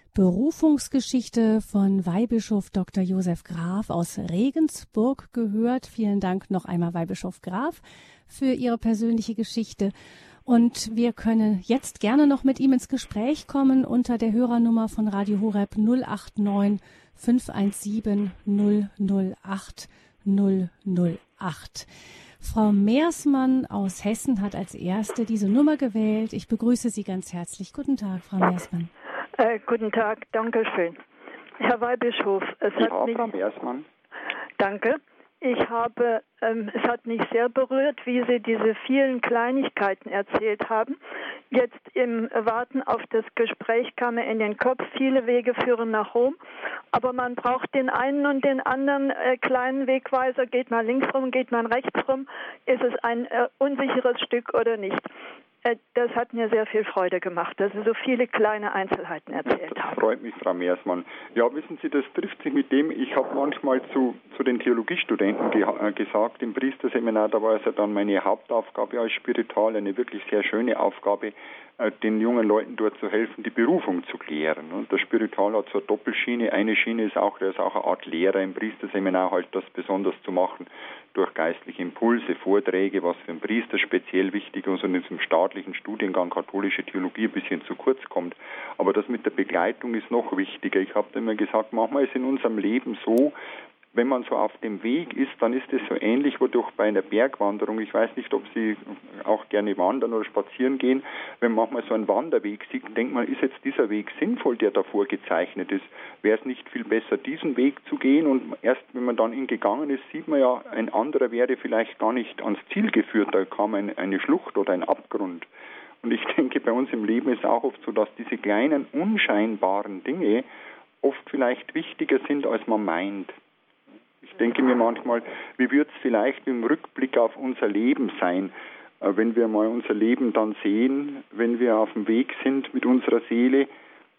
Berufungsgeschichte von Weihbischof Doktor Josef Graf aus Regensburg gehört. Vielen Dank noch einmal, Weihbischof Graf, für Ihre persönliche Geschichte. Und wir können jetzt gerne noch mit ihm ins Gespräch kommen unter der Hörernummer von Radio Horeb null acht neun fünf eins sieben null null acht null null acht. Frau Meersmann aus Hessen hat als Erste diese Nummer gewählt. Ich begrüße Sie ganz herzlich. Guten Tag, Frau Meersmann. Äh, guten Tag, danke schön. Herr Weihbischof, es ja, hat mich... Frau Meersmann. Danke. Ich habe, ähm, es hat mich sehr berührt, wie Sie diese vielen Kleinigkeiten erzählt haben. Jetzt im Warten auf das Gespräch kam mir in den Kopf, viele Wege führen nach Rom, aber man braucht den einen und den anderen äh, kleinen Wegweiser. Geht man links rum, geht man rechts rum, ist es ein äh, unsicheres Stück oder nicht? Äh, das hat mir sehr viel Freude gemacht, dass Sie so viele kleine Einzelheiten erzählt haben. Das freut mich, Frau Meersmann. Ja, wissen Sie, das trifft sich mit dem, ich habe manchmal zu, zu den Theologiestudenten ge äh, gesagt, im Priesterseminar, da war es ja dann meine Hauptaufgabe als Spiritual, eine wirklich sehr schöne Aufgabe, äh, den jungen Leuten dort zu helfen, die Berufung zu klären. Und der Spiritual hat so eine Doppelschiene. Eine Schiene ist auch, der ist auch eine Art Lehrer im Priesterseminar, halt das besonders zu machen, durch geistliche Impulse, Vorträge, was für einen Priester speziell wichtig ist und in diesem staatlichen Studiengang katholische Theologie ein bisschen zu kurz kommt. Aber das mit der Begleitung ist noch wichtiger. Ich habe immer gesagt, manchmal ist in unserem Leben so, wenn man so auf dem Weg ist, dann ist es so ähnlich, wodurch bei einer Bergwanderung, ich weiß nicht, ob Sie auch gerne wandern oder spazieren gehen, wenn man manchmal so einen Wanderweg sieht, denkt man, ist jetzt dieser Weg sinnvoll, der davor gezeichnet ist? Wäre es nicht viel besser, diesen Weg zu gehen? Und erst wenn man dann ihn gegangen ist, sieht man ja, ein anderer wäre vielleicht gar nicht ans Ziel geführt, da kam ein, eine Schlucht oder ein Abgrund. Und ich denke, bei uns im Leben ist es auch oft so, dass diese kleinen, unscheinbaren Dinge oft vielleicht wichtiger sind, als man meint. Ich denke mir manchmal, wie wird es vielleicht im Rückblick auf unser Leben sein, wenn wir mal unser Leben dann sehen, wenn wir auf dem Weg sind mit unserer Seele,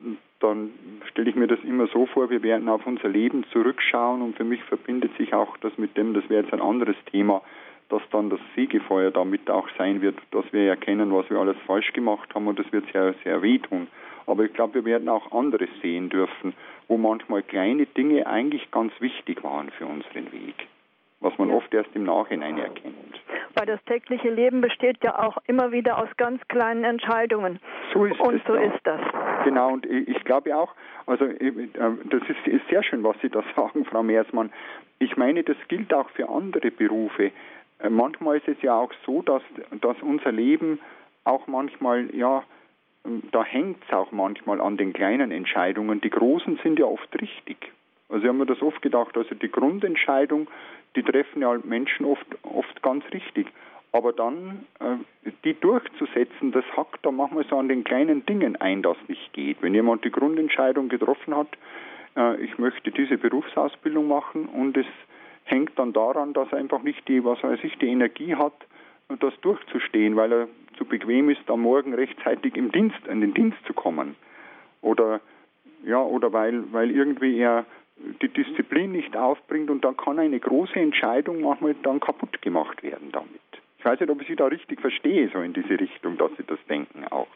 dann stelle ich mir das immer so vor, wir werden auf unser Leben zurückschauen und für mich verbindet sich auch das mit dem, das wäre jetzt ein anderes Thema, dass dann das Fegefeuer damit auch sein wird, dass wir erkennen, was wir alles falsch gemacht haben, und das wird sehr, sehr wehtun. Aber ich glaube, wir werden auch anderes sehen dürfen, wo manchmal kleine Dinge eigentlich ganz wichtig waren für unseren Weg, was man ja. oft erst im Nachhinein erkennt. Weil das tägliche Leben besteht ja auch immer wieder aus ganz kleinen Entscheidungen. So ist und es so da. ist das. Genau, und ich glaube auch, also das ist, ist sehr schön, was Sie da sagen, Frau Meersmann. Ich meine, das gilt auch für andere Berufe. Manchmal ist es ja auch so, dass, dass unser Leben auch manchmal, ja, da hängt es auch manchmal an den kleinen Entscheidungen. Die großen sind ja oft richtig. Also ich habe mir das oft gedacht, also die Grundentscheidung, die treffen ja Menschen oft, oft ganz richtig. Aber dann, äh, die durchzusetzen, das hackt da manchmal so an den kleinen Dingen ein, dass nicht geht. Wenn jemand die Grundentscheidung getroffen hat, äh, ich möchte diese Berufsausbildung machen, und es hängt dann daran, dass er einfach nicht die, was weiß ich, die Energie hat, das durchzustehen, weil er zu bequem ist, am Morgen rechtzeitig im Dienst, in den Dienst zu kommen. Oder ja, oder weil, weil irgendwie er die Disziplin nicht aufbringt, und dann kann eine große Entscheidung manchmal dann kaputt gemacht werden damit. Ich weiß nicht, ob ich Sie da richtig verstehe, so in diese Richtung, dass Sie das denken auch.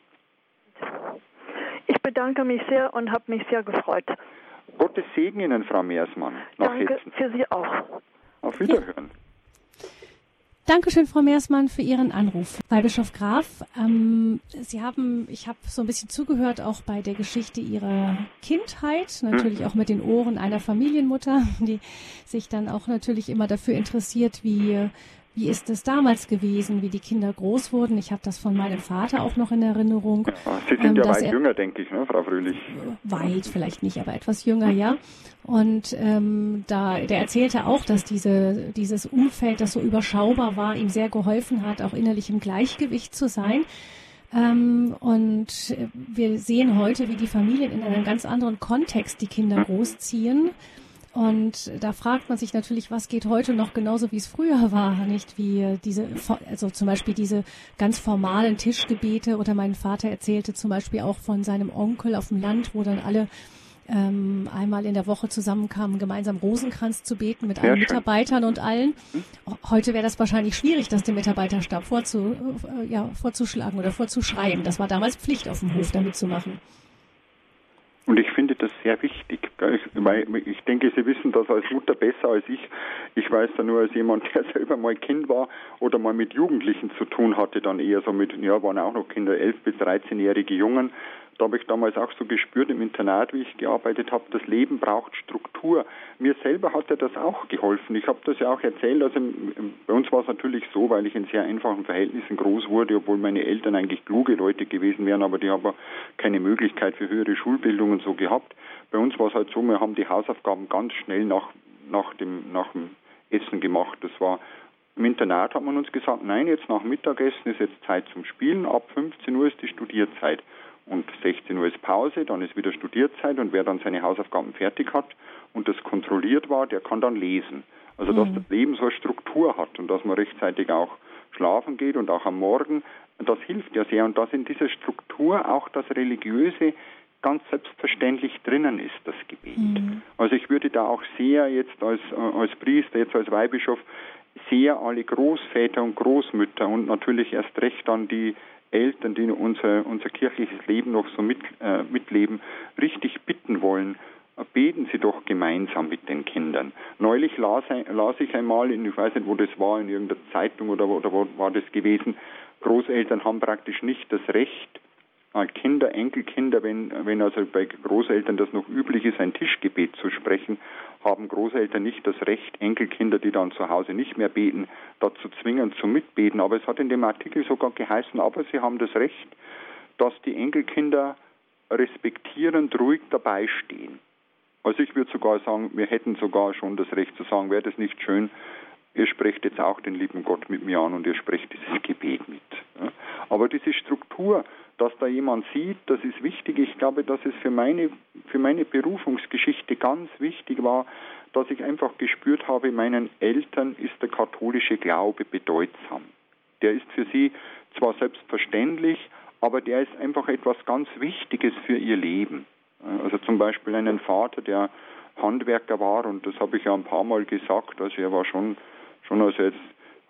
Ich bedanke mich sehr und habe mich sehr gefreut. Gottes Segen Ihnen, Frau Meersmann. Danke für Sie auch. Auf Wiederhören. Ja. Dankeschön, Frau Meersmann, für Ihren Anruf. Weihbischof Graf, ähm, Sie haben, ich habe so ein bisschen zugehört, auch bei der Geschichte Ihrer Kindheit, natürlich hm. auch mit den Ohren einer Familienmutter, die sich dann auch natürlich immer dafür interessiert, wie Wie ist es damals gewesen, wie die Kinder groß wurden? Ich habe das von meinem Vater auch noch in Erinnerung. Ja, Sie sind ähm, ja weit jünger, denke ich, ne, Frau Fröhlich? Weit vielleicht nicht, aber etwas jünger, ja. Und ähm, da, der erzählte auch, dass diese, dieses Umfeld, das so überschaubar war, ihm sehr geholfen hat, auch innerlich im Gleichgewicht zu sein. Ähm, und wir sehen heute, wie die Familien in einem ganz anderen Kontext die Kinder großziehen. Und da fragt man sich natürlich, was geht heute noch genauso, wie es früher war, nicht wie diese, also zum Beispiel diese ganz formalen Tischgebete, oder mein Vater erzählte zum Beispiel auch von seinem Onkel auf dem Land, wo dann alle ähm, einmal in der Woche zusammenkamen, gemeinsam Rosenkranz zu beten mit allen Mitarbeitern und allen. Heute wäre das wahrscheinlich schwierig, das dem Mitarbeiterstab vorzu, äh, ja, vorzuschlagen oder vorzuschreiben. Das war damals Pflicht auf dem Hof, damit zu machen. Und ich finde das sehr wichtig. Ich, ich denke, Sie wissen das als Mutter besser als ich. Ich weiß da nur als jemand, der selber mal Kind war oder mal mit Jugendlichen zu tun hatte, dann eher so mit, ja, waren auch noch Kinder, elf- bis dreizehnjährige Jungen. Da habe ich damals auch so gespürt im Internat, wie ich gearbeitet habe, das Leben braucht Struktur. Mir selber hat das auch geholfen. Ich habe das ja auch erzählt. Also bei uns war es natürlich so, weil ich in sehr einfachen Verhältnissen groß wurde, obwohl meine Eltern eigentlich kluge Leute gewesen wären, aber die haben keine Möglichkeit für höhere Schulbildung und so gehabt. Bei uns war es halt so, wir haben die Hausaufgaben ganz schnell nach, nach, dem, nach dem Essen gemacht. Das war im Internat, hat man uns gesagt, nein, jetzt nach Mittagessen ist jetzt Zeit zum Spielen, ab fünfzehn Uhr ist die Studierzeit. Und sechzehn Uhr ist Pause, dann ist wieder Studierzeit, und wer dann seine Hausaufgaben fertig hat und das kontrolliert war, der kann dann lesen. Also dass mhm. das Leben so eine Struktur hat und dass man rechtzeitig auch schlafen geht und auch am Morgen, das hilft ja sehr. Und dass in dieser Struktur auch das Religiöse ganz selbstverständlich drinnen ist, das Gebet. Mhm. Also ich würde da auch sehr jetzt als, als Priester, jetzt als Weihbischof, sehr alle Großväter und Großmütter und natürlich erst recht dann die Eltern, die unser, unser kirchliches Leben noch so mit, äh, mitleben, richtig bitten wollen, beten Sie doch gemeinsam mit den Kindern. Neulich las, las ich einmal, in, ich weiß nicht, wo das war, in irgendeiner Zeitung oder, oder wo war das gewesen, Großeltern haben praktisch nicht das Recht, Kinder, Enkelkinder, wenn, wenn also bei Großeltern das noch üblich ist, ein Tischgebet zu sprechen, haben Großeltern nicht das Recht, Enkelkinder, die dann zu Hause nicht mehr beten, dazu zwingen zum Mitbeten. Aber es hat in dem Artikel sogar geheißen, aber sie haben das Recht, dass die Enkelkinder respektierend ruhig dabei stehen. Also ich würde sogar sagen, wir hätten sogar schon das Recht zu sagen, wäre das nicht schön, ihr sprecht jetzt auch den lieben Gott mit mir an und ihr sprecht dieses Gebet mit. Ja. Aber diese Struktur, dass da jemand sieht, das ist wichtig. Ich glaube, dass es für meine, für meine Berufungsgeschichte ganz wichtig war, dass ich einfach gespürt habe, meinen Eltern ist der katholische Glaube bedeutsam. Der ist für sie zwar selbstverständlich, aber der ist einfach etwas ganz Wichtiges für ihr Leben. Also zum Beispiel einen Vater, der Handwerker war, und das habe ich ja ein paar Mal gesagt, also er war schon, schon also jetzt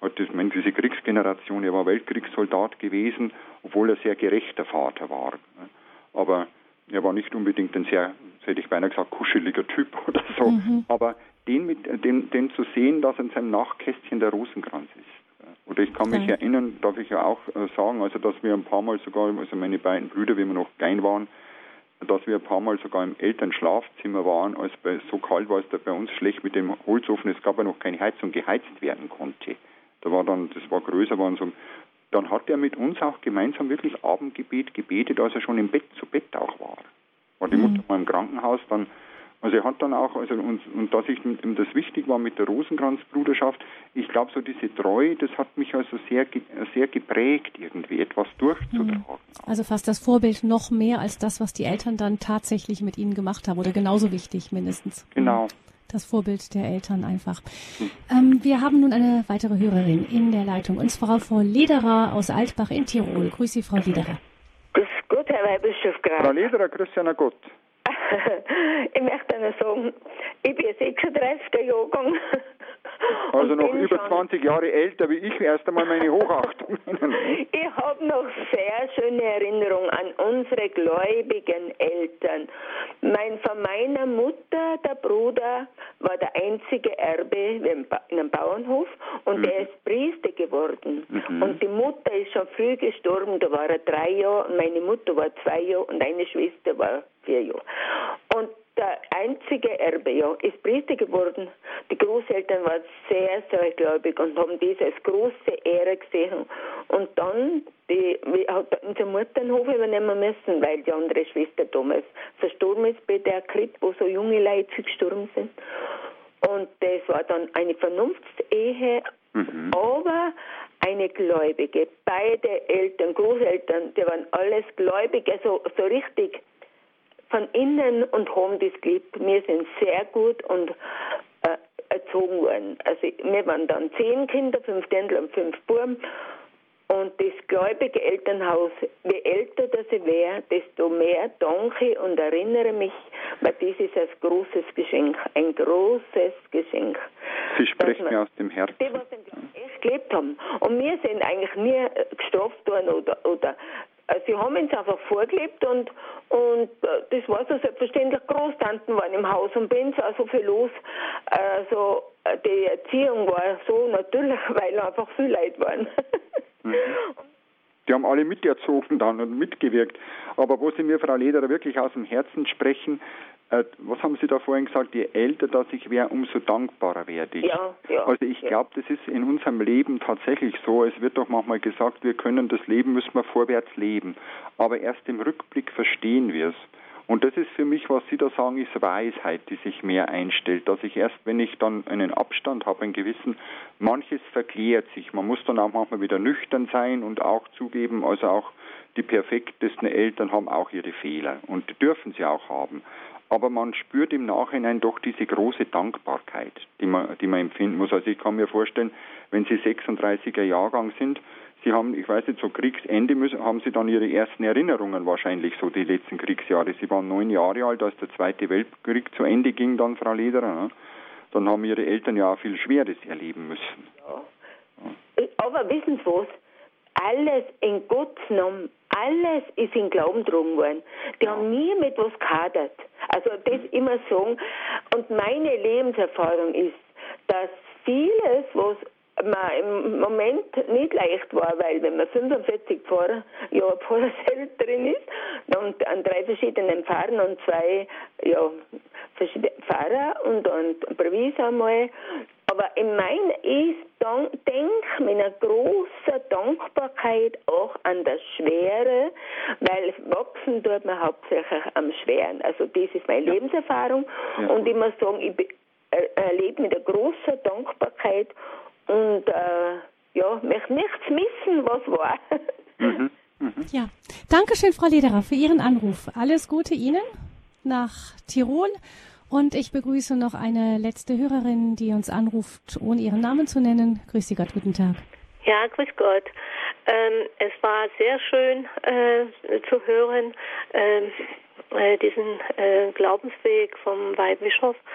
hat das, ich meine, diese Kriegsgeneration, er war Weltkriegssoldat gewesen, obwohl er sehr gerechter Vater war. Aber er war nicht unbedingt ein sehr, hätte ich beinahe gesagt, kuscheliger Typ oder so. Mhm. Aber den, mit, den, den zu sehen, dass in seinem Nachkästchen der Rosenkranz ist. Oder ich kann mich ja. erinnern, darf ich ja auch äh, sagen, also dass wir ein paar Mal sogar, also meine beiden Brüder, wie wir noch klein waren, dass wir ein paar Mal sogar im Elternschlafzimmer waren, als bei, so kalt war es da bei uns schlecht mit dem Holzofen, es gab ja noch keine Heizung, geheizt werden konnte. Da war dann, das war größer, waren so, dann hat er mit uns auch gemeinsam wirklich Abendgebet gebetet, als er schon im Bett zu Bett auch war. War die mhm. Mutter mal im Krankenhaus, dann, also er hat dann auch, also und, und dass ich ihm das wichtig war mit der Rosenkranzbruderschaft, ich glaube so diese Treue, das hat mich also sehr, sehr geprägt irgendwie, etwas durchzutragen. Also fast das Vorbild noch mehr als das, was die Eltern dann tatsächlich mit ihnen gemacht haben, oder genauso wichtig mindestens. Genau. Das Vorbild der Eltern einfach. Hm. Ähm, wir haben nun eine weitere Hörerin in der Leitung, und zwar Frau Lederer aus Altbach in Tirol. Grüß Sie, Frau Lederer. Grüß Gott, Herr Weihbischof Graf. Frau Lederer, grüß Sie, na Gott. Ich möchte Ihnen sagen, ich bin sechsunddreißiger Jahrgang. Also noch über zwanzig Jahre älter wie ich, erst einmal meine Hochachtung. Ich habe noch sehr schöne Erinnerungen an unsere gläubigen Eltern. Mein, von meiner Mutter, der Bruder, war der einzige Erbe in einem Bauernhof, und mhm. der ist Priester geworden. Mhm. Und die Mutter ist schon früh gestorben, da war er drei Jahre, und meine Mutter war zwei Jahre und eine Schwester war vier Jahre. Und der einzige Erbe, ja, ist Priester geworden. Die Großeltern waren sehr, sehr gläubig und haben das als große Ehre gesehen. Und dann die, hat unsere Mutter den Hof übernehmen müssen, weil die andere Schwester damals verstorben ist bei der Krippe, wo so junge Leute gestorben sind. Und das war dann eine Vernunftsehe, mhm. aber eine Gläubige. Beide Eltern, Großeltern, die waren alles gläubig, also so richtig von innen, und haben das geliebt. Wir sind sehr gut und äh, erzogen worden. Also wir waren dann zehn Kinder, fünf Dirndl und fünf Buben. Und das gläubige Elternhaus, je älter das ich wäre, desto mehr danke und erinnere mich, weil das ist ein großes Geschenk, ein großes Geschenk. Sie sprechen mir aus dem Herzen. Die, was echt gelebt haben. Und wir sind eigentlich nie gestraft worden oder, oder sie haben uns einfach vorgelebt, und, und das war so selbstverständlich. Großtanten waren im Haus und bei uns auch so viel los. Also die Erziehung war so natürlich, weil einfach viel Leute waren. Mhm. Die haben alle miterzogen dann und mitgewirkt. Aber wo Sie mir, Frau Lederer, wirklich aus dem Herzen sprechen, äh, was haben Sie da vorhin gesagt, je älter das ich wäre, umso dankbarer werde ich. Ja, ja, also ich glaube, das ist in unserem Leben tatsächlich so. Es wird doch manchmal gesagt, wir können das Leben, müssen wir vorwärts leben. Aber erst im Rückblick verstehen wir es. Und das ist für mich, was Sie da sagen, ist Weisheit, die sich mehr einstellt. Dass ich erst, wenn ich dann einen Abstand habe, einen gewissen, manches verklärt sich. Man muss dann auch manchmal wieder nüchtern sein und auch zugeben, also auch die perfektesten Eltern haben auch ihre Fehler und dürfen sie auch haben. Aber man spürt im Nachhinein doch diese große Dankbarkeit, die man, die man empfinden muss. Also ich kann mir vorstellen, wenn Sie sechsunddreißiger Jahrgang sind, Sie haben, ich weiß nicht, so Kriegsende müssen, haben Sie dann Ihre ersten Erinnerungen wahrscheinlich, so die letzten Kriegsjahre. Sie waren neun Jahre alt, als der Zweite Weltkrieg zu Ende ging, dann, Frau Lederer. Ne? Dann haben Ihre Eltern ja auch viel Schweres erleben müssen. Ja. Ja. Aber wissen Sie was? Alles in Gottes Namen, alles ist in Glauben getragen worden. Die ja. haben nie mit was gehadert. Also das mhm. immer sagen. Und meine Lebenserfahrung ist, dass vieles, was man im Moment nicht leicht war, weil wenn man fünfundvierzig Pfarrer, ja, Pfarrersel drin ist und an drei verschiedenen Pfarren und zwei ja, verschiedene Pfarrer und ein Provis einmal. Aber in mein ist denke mit einer großen Dankbarkeit auch an das Schwere, weil wachsen tut man hauptsächlich am Schweren. Also das ist meine ja. Lebenserfahrung ja. und ich muss sagen, ich erlebe mit einer großen Dankbarkeit und äh, ja, möchte nichts missen, was war. Mhm. Mhm. Ja, Dankeschön, Frau Lederer, für Ihren Anruf. Alles Gute Ihnen nach Tirol. Und ich begrüße noch eine letzte Hörerin, die uns anruft, ohne ihren Namen zu nennen. Grüß Sie Gott, guten Tag. Ja, grüß Gott. Ähm, es war sehr schön äh, zu hören, äh, äh, diesen äh, Glaubensweg vom Weihbischof.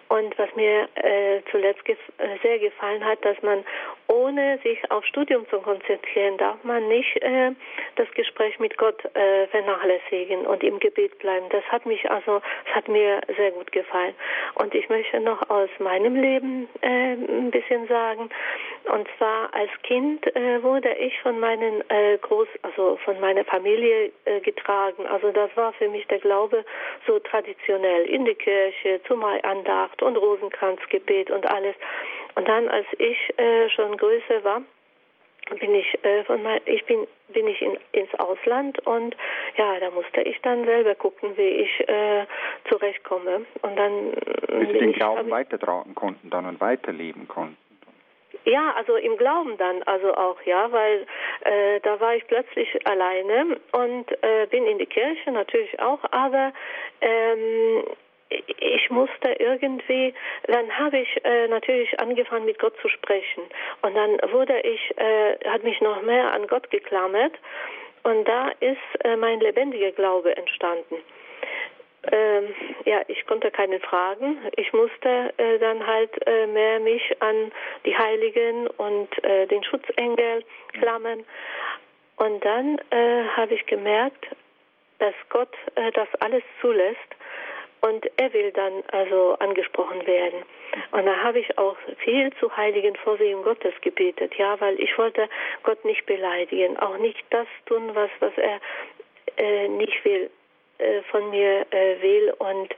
Und was mir äh, zuletzt gef- äh, sehr gefallen hat, dass man ohne sich auf Studium zu konzentrieren, darf man nicht äh, das Gespräch mit Gott äh, vernachlässigen und im Gebet bleiben. Das hat mich also, das hat mir sehr gut gefallen. Und ich möchte noch aus meinem Leben äh, ein bisschen sagen. Und zwar als Kind äh, wurde ich von meinen äh, Groß, also von meiner Familie äh, getragen. Also das war für mich der Glaube so traditionell in die Kirche, zur Maiandacht und Rosenkranzgebet und alles. Und dann, als ich äh, schon größer war, bin ich äh, von mein, ich bin bin ich in, ins Ausland und ja, da musste ich dann selber gucken, wie ich äh, zurechtkomme. Und dann bis sie den Glauben weitertragen konnten dann und weiterleben konnten. Ja, also im Glauben dann, also auch, ja, weil äh, da war ich plötzlich alleine und äh, bin in die Kirche natürlich auch, aber ähm, ich musste irgendwie, dann habe ich äh, natürlich angefangen mit Gott zu sprechen und dann wurde ich, äh, hat mich noch mehr an Gott geklammert und da ist äh, mein lebendiger Glaube entstanden. Ähm, ja, ich konnte keine fragen. Ich musste äh, dann halt äh, mehr mich an die Heiligen und äh, den Schutzengel klammern. Und dann äh, habe ich gemerkt, dass Gott äh, das alles zulässt und er will dann also angesprochen werden. Und da habe ich auch viel zu heiligen Vorsehung Gottes gebetet, ja, weil ich wollte Gott nicht beleidigen, auch nicht das tun, was, was er äh, nicht will. Von mir äh, will und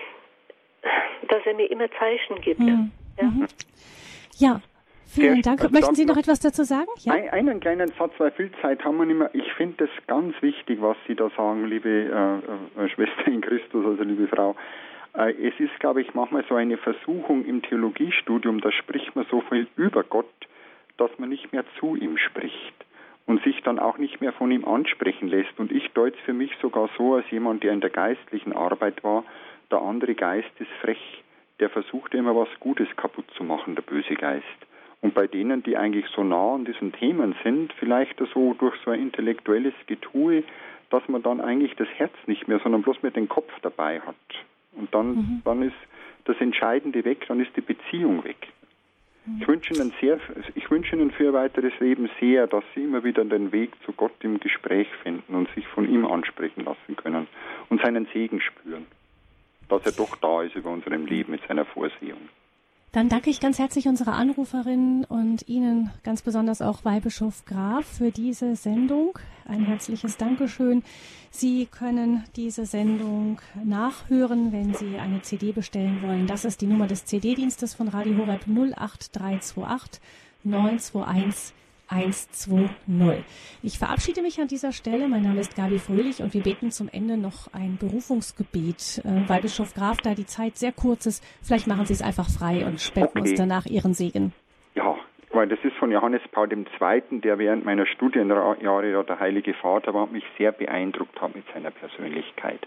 dass er mir immer Zeichen gibt. Mhm. Ja? ja, vielen Der, Dank. Möchten Sie noch etwas dazu sagen? Ja? Ein, einen kleinen Satz, weil viel Zeit haben wir nicht mehr. Ich finde es ganz wichtig, was Sie da sagen, liebe äh, äh, Schwester in Christus, also liebe Frau. Äh, es ist, glaube ich, manchmal so eine Versuchung im Theologiestudium, da spricht man so viel über Gott, dass man nicht mehr zu ihm spricht und sich dann auch nicht mehr von ihm ansprechen lässt. Und ich deute es für mich sogar so, als jemand, der in der geistlichen Arbeit war, der andere Geist ist frech. Der versucht immer was Gutes kaputt zu machen, der böse Geist. Und bei denen, die eigentlich so nah an diesen Themen sind, vielleicht so durch so ein intellektuelles Getue, dass man dann eigentlich das Herz nicht mehr, sondern bloß mehr den Kopf dabei hat. Und dann, mhm. dann ist das Entscheidende weg, dann ist die Beziehung weg. Ich wünsche Ihnen sehr, ich wünsche Ihnen für Ihr weiteres Leben sehr, dass Sie immer wieder den Weg zu Gott im Gespräch finden und sich von ihm ansprechen lassen können und seinen Segen spüren, dass er doch da ist über unserem Leben mit seiner Vorsehung. Dann danke ich ganz herzlich unserer Anruferin und Ihnen ganz besonders auch Weihbischof Graf für diese Sendung. Ein herzliches Dankeschön. Sie können diese Sendung nachhören, wenn Sie eine C D bestellen wollen. Das ist die Nummer des C D-Dienstes von Radio Horeb null acht drei zwei acht neun zwei eins eins zwei null. Ich verabschiede mich an dieser Stelle. Mein Name ist Gabi Fröhlich und wir beten zum Ende noch ein Berufungsgebet. Äh, weil Bischof Graf, da die Zeit sehr kurz ist, vielleicht machen Sie es einfach frei und spenden okay. uns danach Ihren Segen. Ja, weil das ist von Johannes Paul der Zweite., der während meiner Studienjahre ja der Heilige Vater war und mich sehr beeindruckt hat mit seiner Persönlichkeit.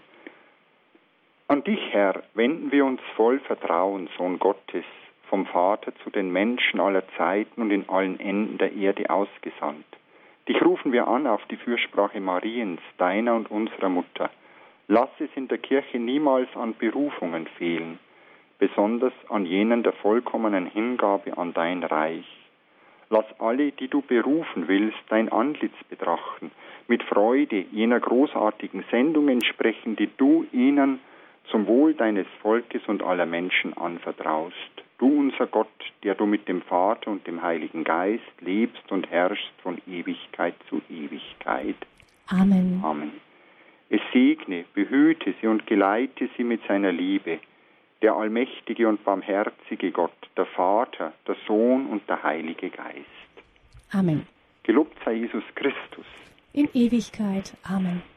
An dich, Herr, wenden wir uns voll Vertrauen, Sohn Gottes, vom Vater zu den Menschen aller Zeiten und in allen Enden der Erde ausgesandt. Dich rufen wir an auf die Fürsprache Mariens, deiner und unserer Mutter. Lass es in der Kirche niemals an Berufungen fehlen, besonders an jenen der vollkommenen Hingabe an dein Reich. Lass alle, die du berufen willst, dein Antlitz betrachten, mit Freude jener großartigen Sendung entsprechen, die du ihnen zum Wohl deines Volkes und aller Menschen anvertraust. Du, unser Gott, der du mit dem Vater und dem Heiligen Geist lebst und herrschst von Ewigkeit zu Ewigkeit. Amen. Amen. Es segne, behüte sie und geleite sie mit seiner Liebe, der allmächtige und barmherzige Gott, der Vater, der Sohn und der Heilige Geist. Amen. Gelobt sei Jesus Christus. In Ewigkeit. Amen.